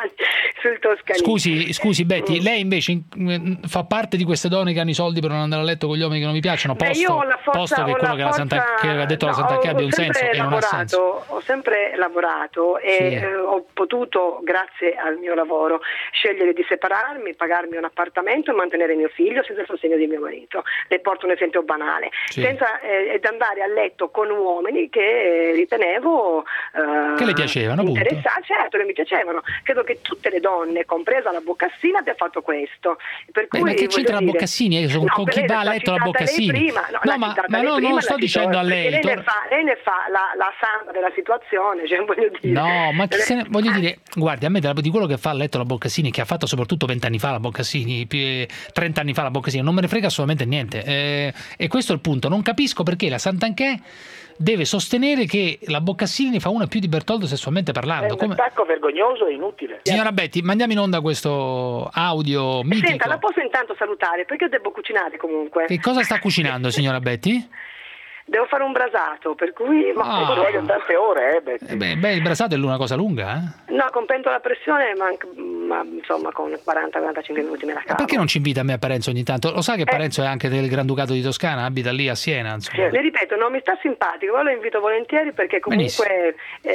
Toscanini. Scusi Betty, lei invece fa parte di queste donne che hanno i soldi per non andare a letto con gli uomini che non mi piacciono, posto che quello che ha detto la Santanchè abbia un senso e non ha senso. Ho sempre lavorato e ho potuto, grazie al mio lavoro, scegliere di separarmi, pagarmi un appartamento e mantenere mio figlio senza il sostegno di mio marito. Le porto un esempio banale, senza andare a letto con uomini che ritenevo che le piacevano, interessati, certo, che mi piacevano. Credo che tutte le donne, compresa la Boccassina, abbia fatto questo. Per cui, ma che c'entra la Boccassini? Con chi va a letto la Boccassini? Non sto dicendo a lei. Lei ne fa la santa della situazione, cioè, voglio dire. No, ma voglio dire, guardi, a me di quello che fa a letto la Boccassini, che ha fatto soprattutto 20 anni fa la Boccassini, 30 anni fa la Boccassini, non me ne frega assolutamente niente. E questo è il punto, non capisco perché la Santanchè deve sostenere che la Boccassini ne fa una più di Bertoldo sessualmente parlando. È un attacco vergognoso e inutile. Signora Betti, mandiamo in onda questo audio mitico. Senta, la posso intanto salutare perché io devo cucinare comunque. Che cosa sta cucinando, signora Betti? Devo fare un brasato, per cui ci vogliono tante ore, il brasato è una cosa lunga, No, con pentola a pressione, ma insomma con 40-45 minuti me la cavo. Perché non ci invita a me a Parenzo ogni tanto? Lo sa che Parenzo è anche del Granducato di Toscana, abita lì a Siena, insomma. Le ripeto, non mi sta simpatico, ma lo invito volentieri perché comunque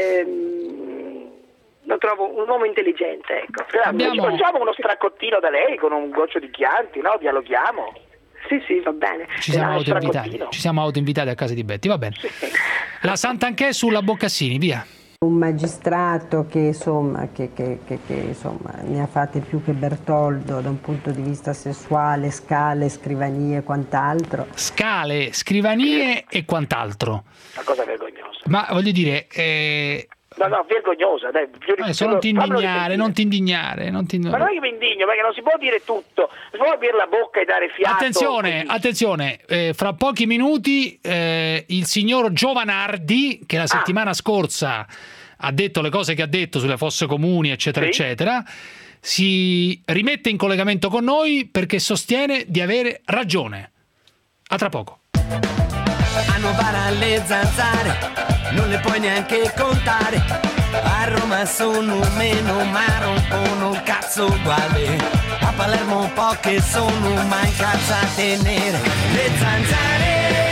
lo trovo un uomo intelligente, ecco. Facciamo uno straccottino da lei con un goccio di Chianti, no? Dialoghiamo. Sì, va bene. Ci siamo autoinvitati a casa di Betti, va bene. La Santanchè sulla Boccassini, via. Un magistrato che insomma ne ha fatte più che Bertoldo da un punto di vista sessuale, scale, scrivanie e quant'altro. Scale, scrivanie e quant'altro. Una cosa vergognosa. Ma voglio dire... No, vergognosa, dai. Non ti indignare. Ma non è che mi indigno, perché non si può dire tutto, si può aprire la bocca e dare fiato. Attenzione, fra pochi minuti il signor Giovanardi, che la settimana scorsa ha detto le cose che ha detto sulle fosse comuni, eccetera, eccetera, si rimette in collegamento con noi perché sostiene di avere ragione. A tra poco. Hanno le zanzare, non le puoi neanche contare. A Roma sono meno, ma rompono un cazzo uguale. A Palermo poche sono, ma incazzate nere. Le zanzare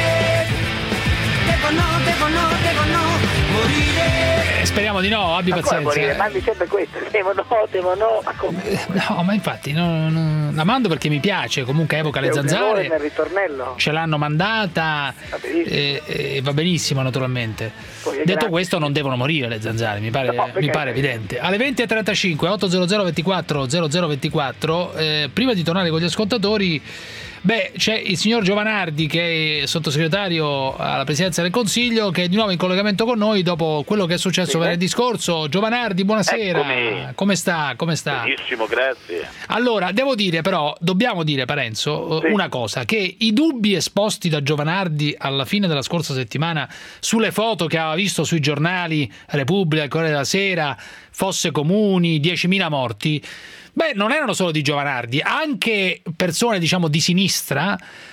devono morire. Speriamo di no, abbi pazienza. Mandi sempre questo, devono. No, ma infatti la mando perché mi piace, comunque evoca le zanzare. Nel ritornello. Ce l'hanno mandata e va benissimo naturalmente. Detto questo, non devono morire le zanzare, mi pare evidente. Alle 20:35 800 24 0024, prima di tornare con gli ascoltatori, c'è il signor Giovanardi, che è sottosegretario alla Presidenza del Consiglio, che è di nuovo in collegamento con noi dopo quello che è successo venerdì scorso. Giovanardi, buonasera. Eccomi. Come sta? Benissimo, grazie. Allora, dobbiamo dire, Parenzo, una cosa, che i dubbi esposti da Giovanardi alla fine della scorsa settimana sulle foto che aveva visto sui giornali, Repubblica, il Corriere della Sera, fosse comuni, 10.000 morti, non erano solo di Giovanardi, anche persone di sinistra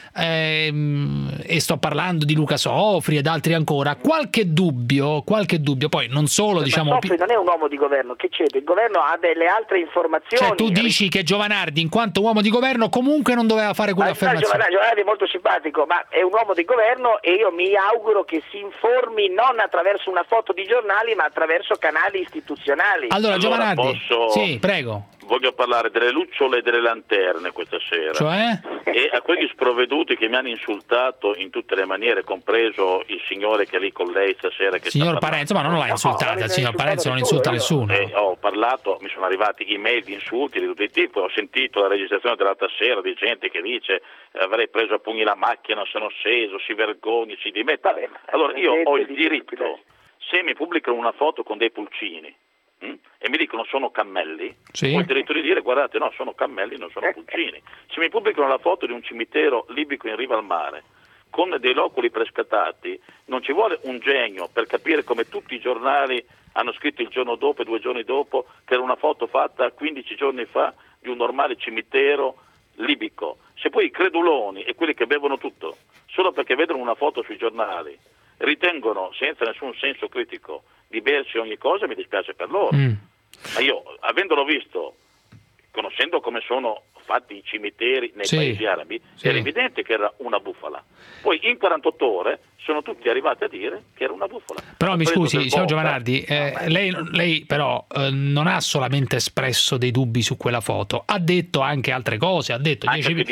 e sto parlando di Luca Sofri ed altri ancora, qualche dubbio, poi non solo diciamo... Ma Sofri non è un uomo di governo, che c'è? Il governo ha delle altre informazioni. Cioè tu dici che Giovanardi in quanto uomo di governo comunque non doveva fare quell'affermazione? Giovanardi è molto simpatico, ma è un uomo di governo e io mi auguro che si informi non attraverso una foto di giornali ma attraverso canali istituzionali. Allora Giovanardi, sì, prego. Voglio parlare delle lucciole e delle lanterne questa sera. Cioè? E a quegli sprovveduti che mi hanno insultato in tutte le maniere, compreso il signore che è lì con lei stasera. Che signor Parenzo, ma non l'ha insultato, il signor Parenzo non insulta nessuno. Ho parlato, mi sono arrivati email di insulti di tutti i tipi, ho sentito la registrazione dell'altra sera di gente che dice avrei preso a pugni la macchina, sono sceso, si vergogni, si dimetta. Allora io ho il diritto, se mi pubblicano una foto con dei pulcini, e mi dicono sono cammelli, sì, ho il diritto di dire guardate no, sono cammelli, non sono pulcini. Se mi pubblicano la foto di un cimitero libico in riva al mare con dei loculi prescatati, non ci vuole un genio per capire come tutti i giornali hanno scritto il giorno dopo e 2 giorni dopo che era una foto fatta 15 giorni fa di un normale cimitero libico. Se poi i creduloni e quelli che bevono tutto solo perché vedono una foto sui giornali ritengono senza nessun senso critico di bersi ogni cosa, mi dispiace per loro. Ma io, avendolo visto, conoscendo come sono fatti i cimiteri nei paesi arabi, era evidente che era una bufala. Poi in 48 ore sono tutti arrivati a dire che era una bufala. Però mi scusi, signor Giovanardi, lei però non ha solamente espresso dei dubbi su quella foto, ha detto anche altre cose, ha detto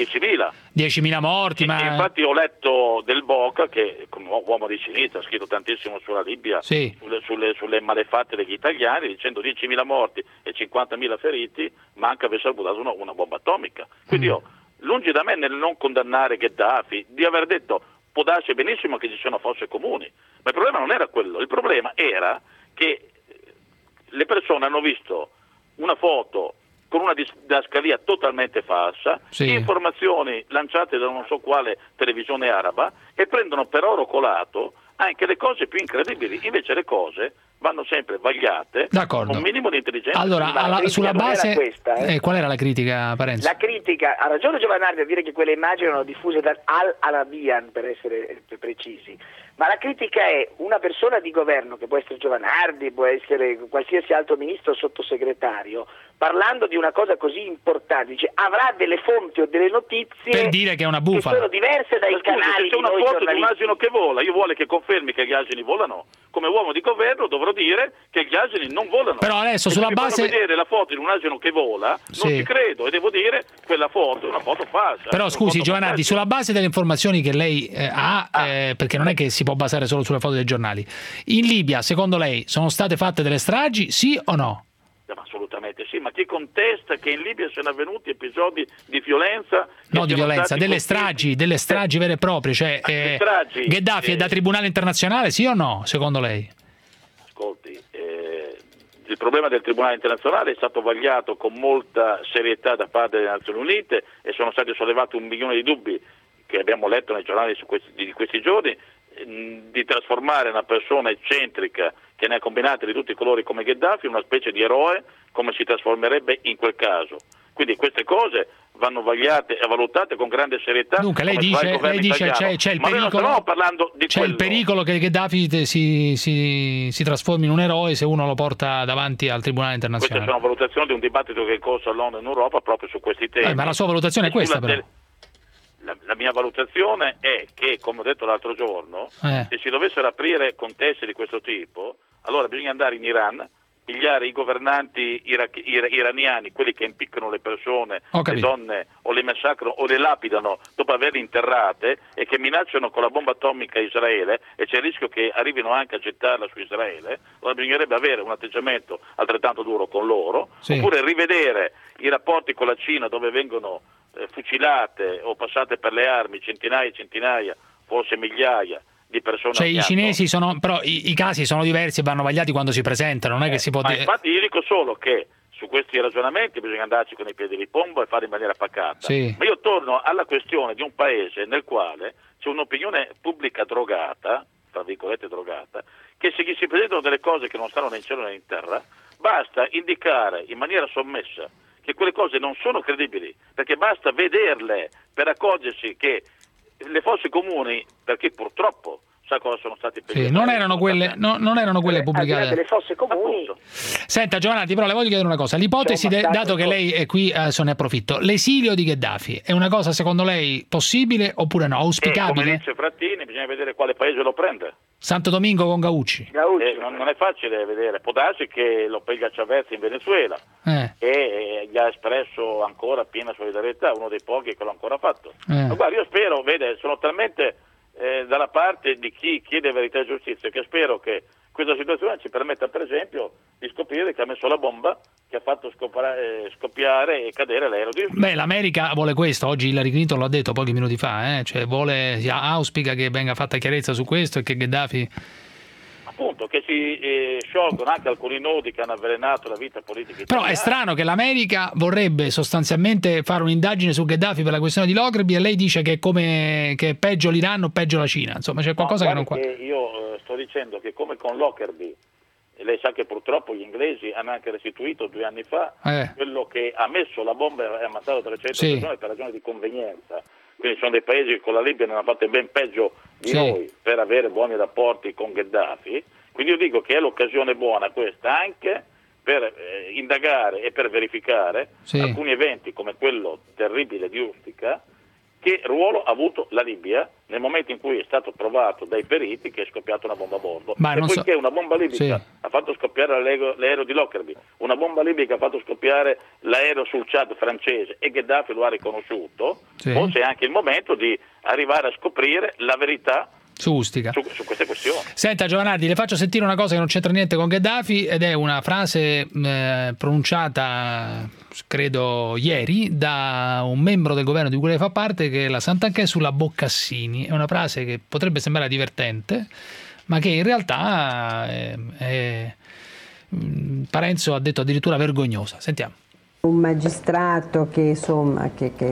10.000 morti. Ma... Infatti ho letto Del Boca, che come uomo di sinistra ha scritto tantissimo sulla Libia, sulle malefatte degli italiani, dicendo 10.000 morti e 50.000 feriti, manca aver salvato una bomba atomica. Quindi io, lungi da me nel non condannare Gheddafi, di aver detto può darsi benissimo che ci siano fosse comuni, ma il problema non era quello, il problema era che le persone hanno visto una foto con una didascalia totalmente falsa, informazioni lanciate da non so quale televisione araba e prendono per oro colato anche le cose più incredibili, invece le cose vanno sempre vagliate con un minimo di intelligenza. Allora, sulla base questa, qual era la critica, Parenzo? La critica, ha ragione Giovanardi a dire che quelle immagini erano diffuse da Al Arabian, per essere precisi, ma la critica è una persona di governo, che può essere Giovanardi, può essere qualsiasi altro ministro o sottosegretario, parlando di una cosa così importante, dice avrà delle fonti o delle notizie per dire che è una bufala, che sono diverse dai canali. Se c'è una foto di un asino che vola, io vuole che confermi che gli asini volano, come uomo di governo dovrò dire che gli asini non volano. Però adesso sulla base vedere la foto di un asino che vola non ci credo e devo dire quella foto è una foto falsa. Però scusi Giovanardi, sulla base delle informazioni che lei ha, perché non è che si può basare solo sulle foto dei giornali, in Libia secondo lei sono state fatte delle stragi, sì o no? Assolutamente sì, ma chi contesta che in Libia siano avvenuti episodi di violenza? No, di violenza, delle stragi vere e proprie, cioè Gheddafi è da tribunale internazionale, sì o no, secondo lei? Ascolti, il problema del tribunale internazionale è stato vagliato con molta serietà da parte delle Nazioni Unite e sono stati sollevati 1 milione di dubbi che abbiamo letto nei giornali di questi giorni, di trasformare una persona eccentrica che ne ha combinate di tutti i colori come Gheddafi in una specie di eroe, come si trasformerebbe in quel caso. Quindi queste cose vanno vagliate e valutate con grande serietà. Dunque lei dice c'è il pericolo, il pericolo che Gheddafi si trasformi in un eroe se uno lo porta davanti al tribunale internazionale. Questa è una valutazione di un dibattito che è in corso all'ONU in Europa proprio su questi temi. Ma la sua valutazione è questa però? La mia valutazione è che, come ho detto l'altro giorno, se si dovessero aprire contesti di questo tipo, allora bisogna andare in Iran, pigliare i governanti iraniani, quelli che impiccano le persone, le donne, o le massacrano o le lapidano dopo averle interrate e che minacciano con la bomba atomica Israele, e c'è il rischio che arrivino anche a gettarla su Israele. Allora bisognerebbe avere un atteggiamento altrettanto duro con loro, oppure rivedere i rapporti con la Cina, dove vengono fucilate o passate per le armi centinaia e centinaia, forse migliaia di persone. Cioè i cinesi sono, però i casi sono diversi e vanno vagliati quando si presentano, non è che si può dire. Infatti io dico solo che su questi ragionamenti bisogna andarci con i piedi di piombo e fare in maniera pacata. Ma io torno alla questione di un paese nel quale c'è un'opinione pubblica drogata, tra virgolette drogata, che se gli si presentano delle cose che non stanno né in cielo né in terra, basta indicare in maniera sommessa che quelle cose non sono credibili, perché basta vederle per accorgersi che le fosse comuni, perché purtroppo sa cosa sono stati sì, non erano quelle pubblicate. Delle fosse comuni. Senta Giovanardi, però le voglio chiedere una cosa, l'ipotesi, dato che lei è qui, adesso ne approfitto, l'esilio di Gheddafi è una cosa secondo lei possibile oppure no, auspicabile? Come dice Frattini, bisogna vedere quale paese lo prende. Santo Domingo con Gaucci. Non è facile vedere, può darsi che lo piglia Chavez in Venezuela e gli ha espresso ancora piena solidarietà, uno dei pochi che l'ha ancora fatto. Ma guarda, io spero, sono talmente dalla parte di chi chiede verità e giustizia che spero che questa situazione ci permetta per esempio di scoprire che ha messo la bomba che ha fatto scoppiare e cadere l'aereo di Ustica. L'America vuole questo, oggi Hillary Clinton l'ha detto pochi minuti fa, cioè auspica che venga fatta chiarezza su questo e che Gheddafi appunto che si sciolgono anche alcuni nodi che hanno avvelenato la vita politica italiana. Però è strano che l'America vorrebbe sostanzialmente fare un'indagine su Gheddafi per la questione di Lockerbie e lei dice che è peggio l'Iran o peggio la Cina, insomma c'è qualcosa che non qua. Io sto dicendo che come con Lockerbie, lei sa che purtroppo gli inglesi hanno anche restituito 2 anni fa quello che ha messo la bomba e ha ammazzato 300 persone per ragioni di convenienza. Quindi sono dei paesi che con la Libia ne hanno fatte ben peggio di noi per avere buoni rapporti con Gheddafi. Quindi io dico che è l'occasione buona questa anche per indagare e per verificare alcuni eventi come quello terribile di Ustica. Che ruolo ha avuto la Libia nel momento in cui è stato provato dai periti che è scoppiata una bomba a bordo? E poiché una bomba libica ha fatto scoppiare l'aereo di Lockerbie, una bomba libica ha fatto scoppiare l'aereo sul Chad francese e Gheddafi lo ha riconosciuto, forse è anche il momento di arrivare a scoprire la verità su Ustica, su queste questioni. Senta Giovanardi, le faccio sentire una cosa che non c'entra niente con Gheddafi ed è una frase pronunciata credo ieri da un membro del governo di cui lei fa parte, che è la Santanchè sulla Boccassini. È una frase che potrebbe sembrare divertente ma che in realtà Parenzo ha detto addirittura vergognosa. Sentiamo. Un magistrato che insomma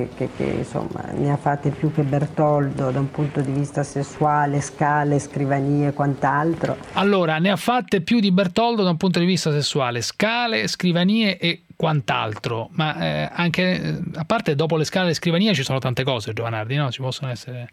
ne ha fatte più che Bertoldo da un punto di vista sessuale, scale, scrivanie e quant'altro. Allora, ne ha fatte più di Bertoldo da un punto di vista sessuale, scale, scrivanie e quant'altro, ma anche a parte dopo le scale e le scrivanie ci sono tante cose, Giovanardi, no? Ci possono essere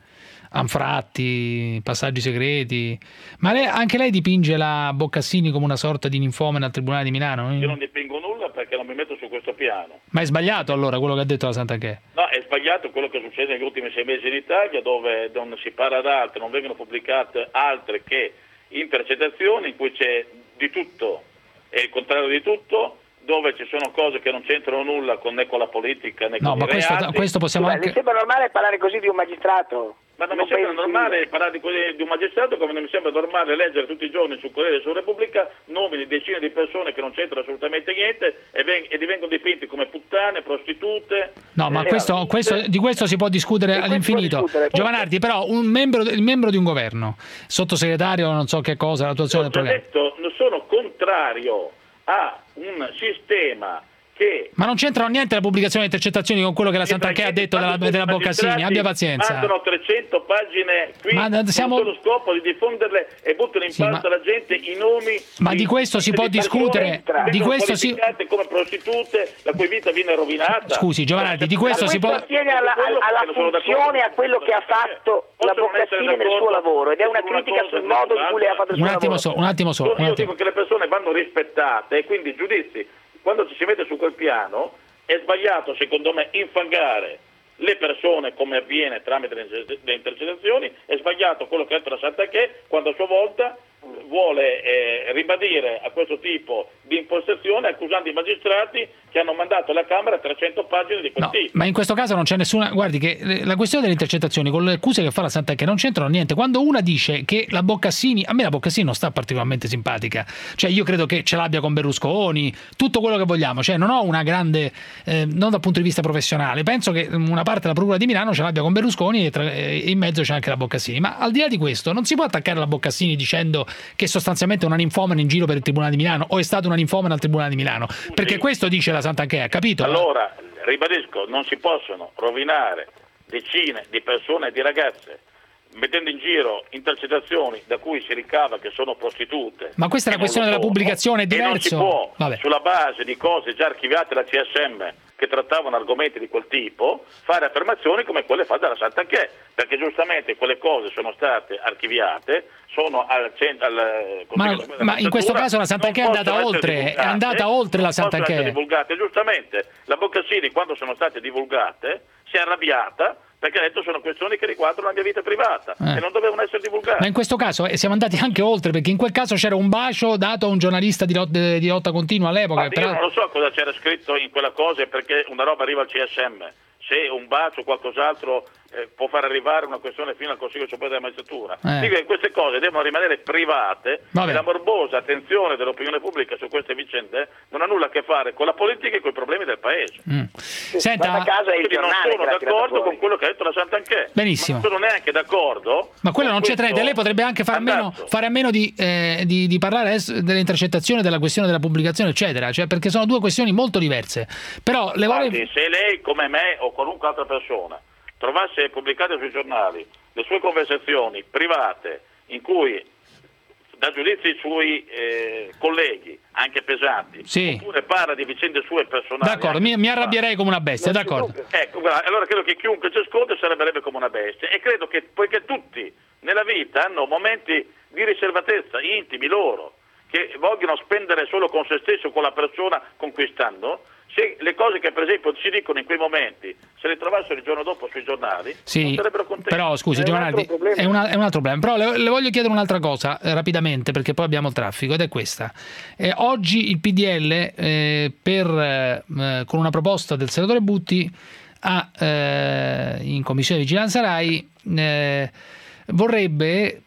anfratti, passaggi segreti, ma anche lei dipinge la Boccassini come una sorta di ninfomane al Tribunale di Milano? Io non dipingo nulla perché non mi metto su questo piano. Ma è sbagliato allora quello che ha detto la Santanchè? No, è sbagliato quello che succede negli ultimi 6 mesi in Italia, dove non si parla d'altro, non vengono pubblicate altre che intercettazioni in cui c'è di tutto e il contrario di tutto, dove ci sono cose che non c'entrano nulla né con la politica né con i reati. Questo possiamo anche... Le sembra normale parlare così di un magistrato? Ma non mi sembra normale parlare di un magistrato, come non mi sembra normale leggere tutti i giorni sul Corriere della Repubblica nomi di decine di persone che non c'entrano assolutamente niente e divengono dipinti come puttane, prostitute. No, ma di questo si può discutere all'infinito. Giovanardi, però il membro di un governo, sottosegretario non so che cosa, l'attuazione del programma. Detto, non sono contrario a un sistema che... Ma non c'entrano niente la pubblicazione delle intercettazioni con quello che la Santanchè ha detto della Boccassini, abbia pazienza. Mandano 300 pagine qui con lo scopo di diffonderle e buttano in palto alla gente i nomi. Ma di questo si può discutere, di questo si... come prostitute, la cui vita viene rovinata. Scusi Giovanardi, di questo si può... Attiene alla funzione, a quello che ha fatto la Boccassini nel suo lavoro, ed è una critica sul modo in cui lei ha fatto il suo lavoro. Un attimo solo. Io dico che le persone vanno rispettate e quindi i giudizi, quando ci si mette su quel piano, è sbagliato secondo me infangare le persone come avviene tramite le intercettazioni, è sbagliato quello che ha detto la Santanchè quando a sua volta vuole ribadire a questo tipo di impostazione accusando i magistrati che hanno mandato alla Camera 300 pagine di quel tipo. Ma in questo caso non c'è nessuna... Guardi che la questione delle intercettazioni con le accuse che fa la Santanchè non c'entrano niente. Quando una dice che la Boccassini... A me la Boccassini non sta particolarmente simpatica. Cioè io credo che ce l'abbia con Berlusconi, tutto quello che vogliamo. Cioè non ho una grande... non dal punto di vista professionale. Penso che una parte della Procura di Milano ce l'abbia con Berlusconi e in mezzo c'è anche la Boccassini. Ma al di là di questo non si può attaccare la Boccassini dicendo che sostanzialmente è una ninfomane in giro per il Tribunale di Milano o è stata una ninfomane al Tribunale di Milano. Perché questo dice la Santanchè, capito? Allora, ribadisco, non si possono rovinare decine di persone e di ragazze mettendo in giro intercettazioni da cui si ricava che sono prostitute. Ma questa è la questione della pubblicazione, è diverso. E non si può, sulla base di cose già archiviate da CSM, che trattavano argomenti di quel tipo, fare affermazioni come quelle fatte dalla Santanchè, perché giustamente quelle cose sono state archiviate, sono ma in questo caso la Santanchè è andata oltre la Santanchè. Possono essere divulgate, giustamente la Boccassini, quando sono state divulgate, si è arrabbiata perché ha detto sono questioni che riguardano la mia vita privata e non dovevano essere divulgate. Ma in questo caso siamo andati anche oltre, perché in quel caso c'era un bacio dato a un giornalista di lotta continua all'epoca. Io non lo so cosa c'era scritto in quella cosa, perché una roba arriva al CSM. Se un bacio o qualcos'altro può far arrivare una questione fino al Consiglio Superiore della Magistratura. Dico che queste cose devono rimanere private e la morbosa attenzione dell'opinione pubblica su queste vicende non ha nulla a che fare con la politica e con i problemi del Paese. Senta, quindi non sono d'accordo con quello che ha detto la Santanchè. Benissimo. Non sono neanche d'accordo. Ma quello non c'entra niente. Lei potrebbe anche fare a meno di parlare delle intercettazioni, della questione della pubblicazione, eccetera, cioè, perché sono due questioni molto diverse. Però se lei, come me o qualunque altra persona, trovasse pubblicate sui giornali le sue conversazioni private in cui dà giudizi ai suoi colleghi, anche pesanti, oppure parla di vicende sue personali. D'accordo, mi arrabbierei come una bestia, d'accordo. Ecco, allora credo che chiunque ci ascolta si arrabbierebbe come una bestia, e credo che, poiché tutti nella vita hanno momenti di riservatezza intimi loro, che vogliono spendere solo con se stesso o con la persona conquistando, se le cose che per esempio si dicono in quei momenti se le trovassero il giorno dopo sui giornali non sarebbero contenti. Però scusi Giovanardi, è un altro problema. Però le voglio chiedere un'altra cosa rapidamente, perché poi abbiamo il traffico, ed è questa. Oggi il PDL con una proposta del senatore Butti in Commissione di Vigilanza Rai vorrebbe,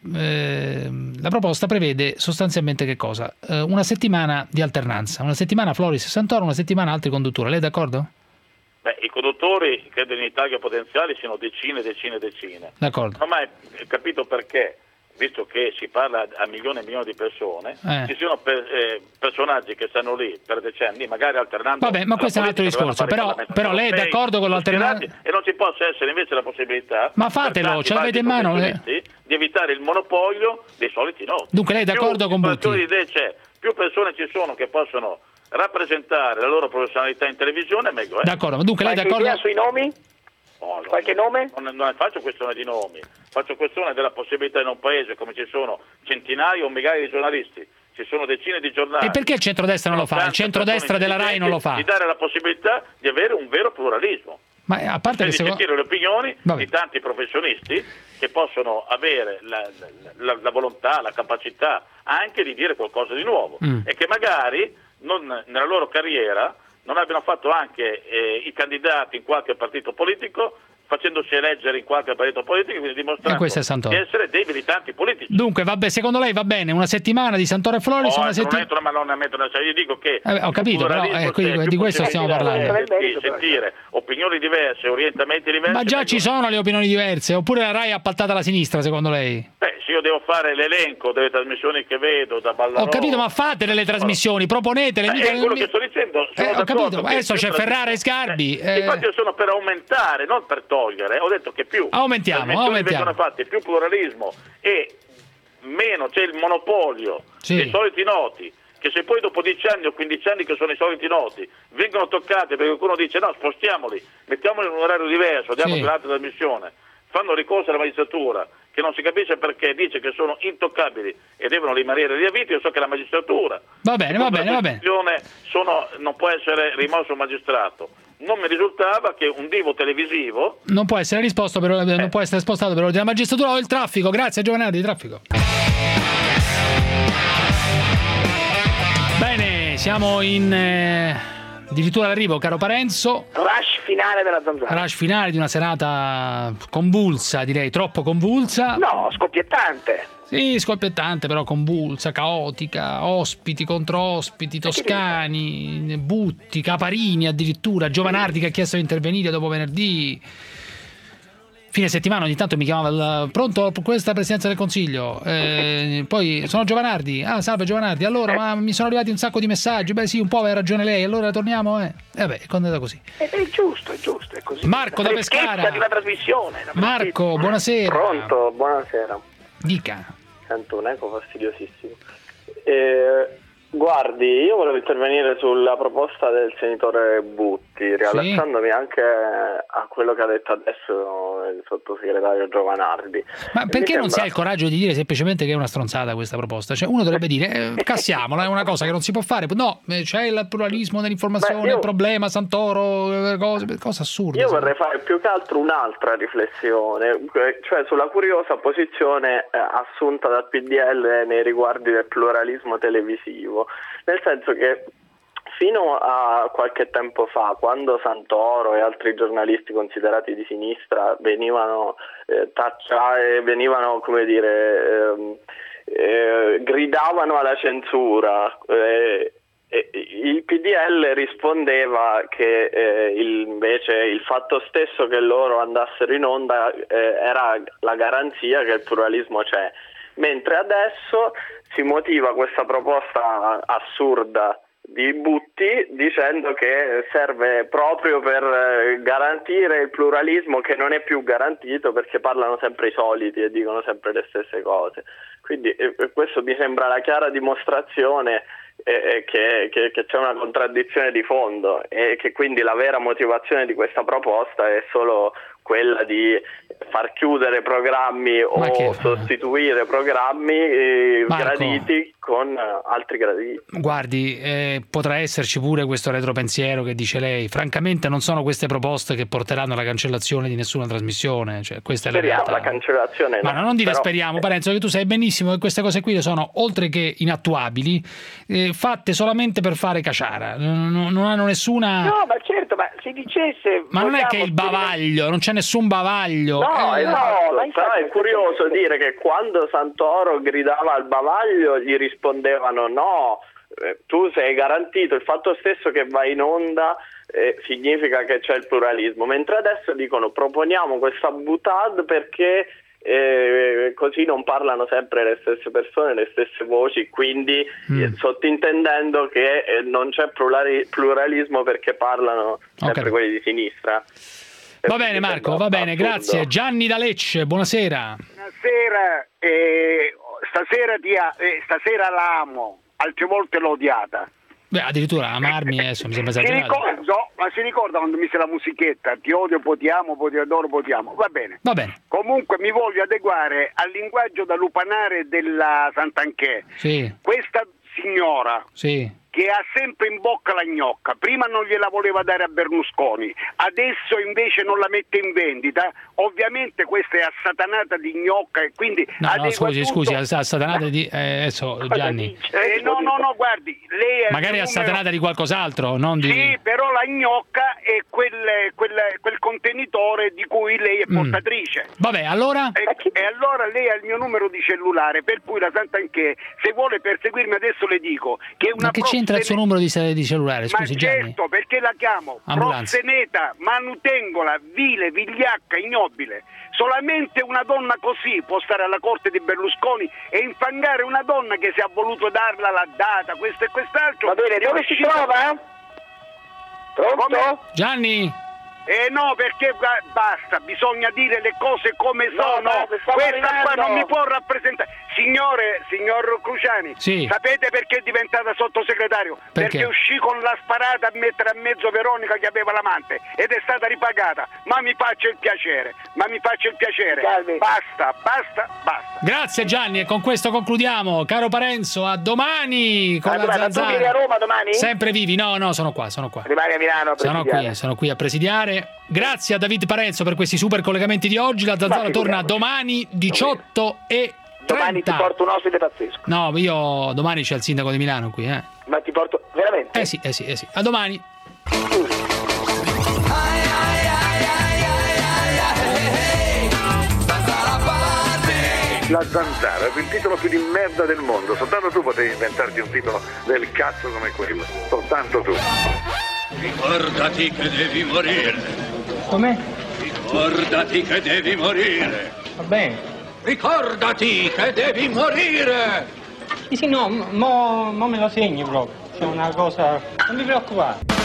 la proposta prevede sostanzialmente che cosa? Una settimana di alternanza, una settimana Floris e Santoro, una settimana altri conduttori. Lei è d'accordo? I conduttori credo in Italia potenziali siano decine. D'accordo. Non ho mai capito perché, visto che si parla a milioni e milioni di persone, ci sono personaggi che stanno lì per decenni, magari alternando. Vabbè, ma questo è un altro discorso. Però lei è d'accordo con l'alternanza? E non ci possa essere invece la possibilità, ma fatelo, ce l'avete in mano, di evitare il monopolio dei soliti noti. Dunque lei è d'accordo con Butti? Più persone ci sono che possono rappresentare la loro professionalità in televisione, meglio è. D'accordo, dunque lei è d'accordo? Idea sui nomi? Qualche nome? Non faccio questione di nomi, faccio questione della possibilità in un paese come ci sono centinaia o migliaia di giornalisti, ci sono decine di giornali. E perché il centrodestra non lo fa? Il centrodestra della Rai non lo fa? Di dare la possibilità di avere un vero pluralismo. Ma a parte di sentire le opinioni di tanti professionisti che possono avere la volontà, la capacità anche di dire qualcosa di nuovo e che magari nella loro carriera non abbiano fatto anche i candidati in qualche partito politico, facendosi eleggere in qualche partito politico, quindi dimostrando di essere dei militanti politici. Dunque, secondo lei va bene una settimana di Santoro e Floris? Io dico che ho capito, però di questo stiamo parlando. Di sentire opinioni diverse, orientamenti diversi. Ma già ci sono le opinioni diverse, oppure la Rai è appaltata alla sinistra, secondo lei? Se io devo fare l'elenco delle trasmissioni che vedo da Ballarò... Ho capito, ma fatele le trasmissioni, proponetele. È quello che sto dicendo. Ho capito, adesso c'è Ferrara e Sgarbi. Infatti io sono per aumentare, non per togliere. Ho detto che più aumentiamo. vengono fatte, più pluralismo e meno c'è il monopolio dei soliti noti, che se poi dopo 10 anni o 15 anni che sono i soliti noti vengono toccati perché qualcuno dice no, spostiamoli, mettiamoli in un orario diverso, diamo un'altra trasmissione, fanno ricorso alla magistratura che non si capisce perché dice che sono intoccabili e devono rimanere lì a vita. Io so che la magistratura va bene. Non può essere rimosso un magistrato. Non mi risultava che un divo televisivo non può essere risposto non può essere spostato per ordine della magistratura o il traffico. Grazie Giovanardi, traffico. Bene, siamo addirittura d'arrivo, caro Parenzo. Rush finale della Zanzara. Rush finale di una serata convulsa, direi troppo convulsa. No, scoppiettante. Sì, scoppiettante, però convulsa, caotica, ospiti contro ospiti, toscani, Butti, Caparini addirittura, Giovanardi che ha chiesto di intervenire dopo venerdì. Fine settimana ogni tanto mi chiamava pronto questa presidenza del Consiglio, poi sono Giovanardi, salve Giovanardi, allora ma mi sono arrivati un sacco di messaggi, beh sì un po' aveva ragione lei, allora torniamo vabbè è andata così. È giusto, è così. Marco da Pescara. Di una trasmissione. Marco, buonasera. Pronto, buonasera. Dica. Sento un eco fastidiosissimo. Guardi, io volevo intervenire sulla proposta del senatore Butti, riallacciandomi anche a quello che ha detto adesso il sottosegretario Giovanardi. Ma perché non si ha il coraggio di dire semplicemente che è una stronzata questa proposta? Cioè uno dovrebbe dire, cassiamola, è una cosa che non si può fare. No, c'è il pluralismo dell'informazione, il problema Santoro, cose assurde. Io vorrei fare più che altro un'altra riflessione, cioè sulla curiosa posizione assunta dal PDL nei riguardi del pluralismo televisivo. Nel senso che fino a qualche tempo fa, quando Santoro e altri giornalisti considerati di sinistra venivano tacciati, venivano, come dire, gridavano alla censura, il PDL rispondeva che invece il fatto stesso che loro andassero in onda era la garanzia che il pluralismo c'è, mentre adesso si motiva questa proposta assurda di Butti dicendo che serve proprio per garantire il pluralismo, che non è più garantito perché parlano sempre i soliti e dicono sempre le stesse cose. Quindi questo mi sembra la chiara dimostrazione che c'è una contraddizione di fondo e che quindi la vera motivazione di questa proposta è solo quella di far chiudere programmi o sostituire programmi graditi con altri graditi. Guardi, potrà esserci pure questo retropensiero che dice lei. Francamente non sono queste proposte che porteranno alla cancellazione di nessuna trasmissione, cioè, questa è la realtà. La cancellazione ma non dire speriamo, Parenzo, che tu sai benissimo che queste cose qui sono, oltre che inattuabili, fatte solamente per fare caciara, non hanno nessuna... No, ma certo, ma se dicesse... Ma non è che il bavaglio, non c'è nessun bavaglio. No, però è curioso dire che quando Santoro gridava al bavaglio gli rispondevano no, tu sei garantito, il fatto stesso che vai in onda significa che c'è il pluralismo, mentre adesso dicono proponiamo questa boutade perché così non parlano sempre le stesse persone, le stesse voci, quindi sottintendendo che non c'è pluralismo perché parlano sempre quelli di sinistra. Va bene Marco, va bene, grazie. Gianni da Lecce, buonasera. Buonasera, stasera l'amo, altre volte l'ho odiata. Beh, addirittura amarmi adesso mi sembra esagerato. Ma si ricorda quando mise la musichetta, ti odio, potiamo, adoro, potiamo, va bene. Va bene. Comunque mi voglio adeguare al linguaggio da lupanare della Santanchè. Sì. Questa signora... Sì. Che ha sempre in bocca la gnocca, prima non gliela voleva dare a Berlusconi, adesso invece non la mette in vendita, ovviamente questa è assatanata di gnocca e quindi... No, scusi, assatanata di... adesso Gianni... No, guardi, lei è... Magari assatanata di qualcos'altro, non di... Sì, però la gnocca è quel contenitore di cui lei è portatrice. Vabbè, allora? E allora lei ha il mio numero di cellulare, per cui la Santanchè, se vuole perseguirmi adesso le dico che è una... Ma che c'entra il suo numero di cellulare, scusi Gianni? Ma certo, perché la chiamo proxeneta, manutengola, vile, vigliacca, ignobile. Solamente una donna così può stare alla corte di Berlusconi e infangare una donna che si è voluto darla la data, questo e quest'altro. Va bene, dove si trova? Pronto? Gianni? No, perché basta, bisogna dire le cose come sono. Questa qua non mi può rappresentare. Signor Cruciani, sì. Sapete perché è diventata sottosegretario? Perché uscì con la sparata a mettere a mezzo Veronica che aveva l'amante ed è stata ripagata. Ma mi faccia il piacere. Basta. Grazie Gianni, e con questo concludiamo. Caro Parenzo, a domani con la Zanzara. Ma tu vieni a Roma domani? Sempre vivi? No, sono qua. Rimani a Milano a presidiare. Sono qui a presidiare. Grazie a David Parenzo per questi super collegamenti di oggi. La Zanzara torna domani 18:30. Domani ti porto un ospite pazzesco. No, io domani c'è il sindaco di Milano qui, Ma ti porto veramente? Sì. A domani. La Zanzara è il titolo più di merda del mondo. Soltanto tu potevi inventarti un titolo del cazzo come quello. Soltanto tu. Ricordati che devi morire. Com'è? Ricordati che devi morire. Va bene. Ricordati che devi morire. Sì, no, mo me lo segni proprio. C'è una cosa... Non mi preoccupare.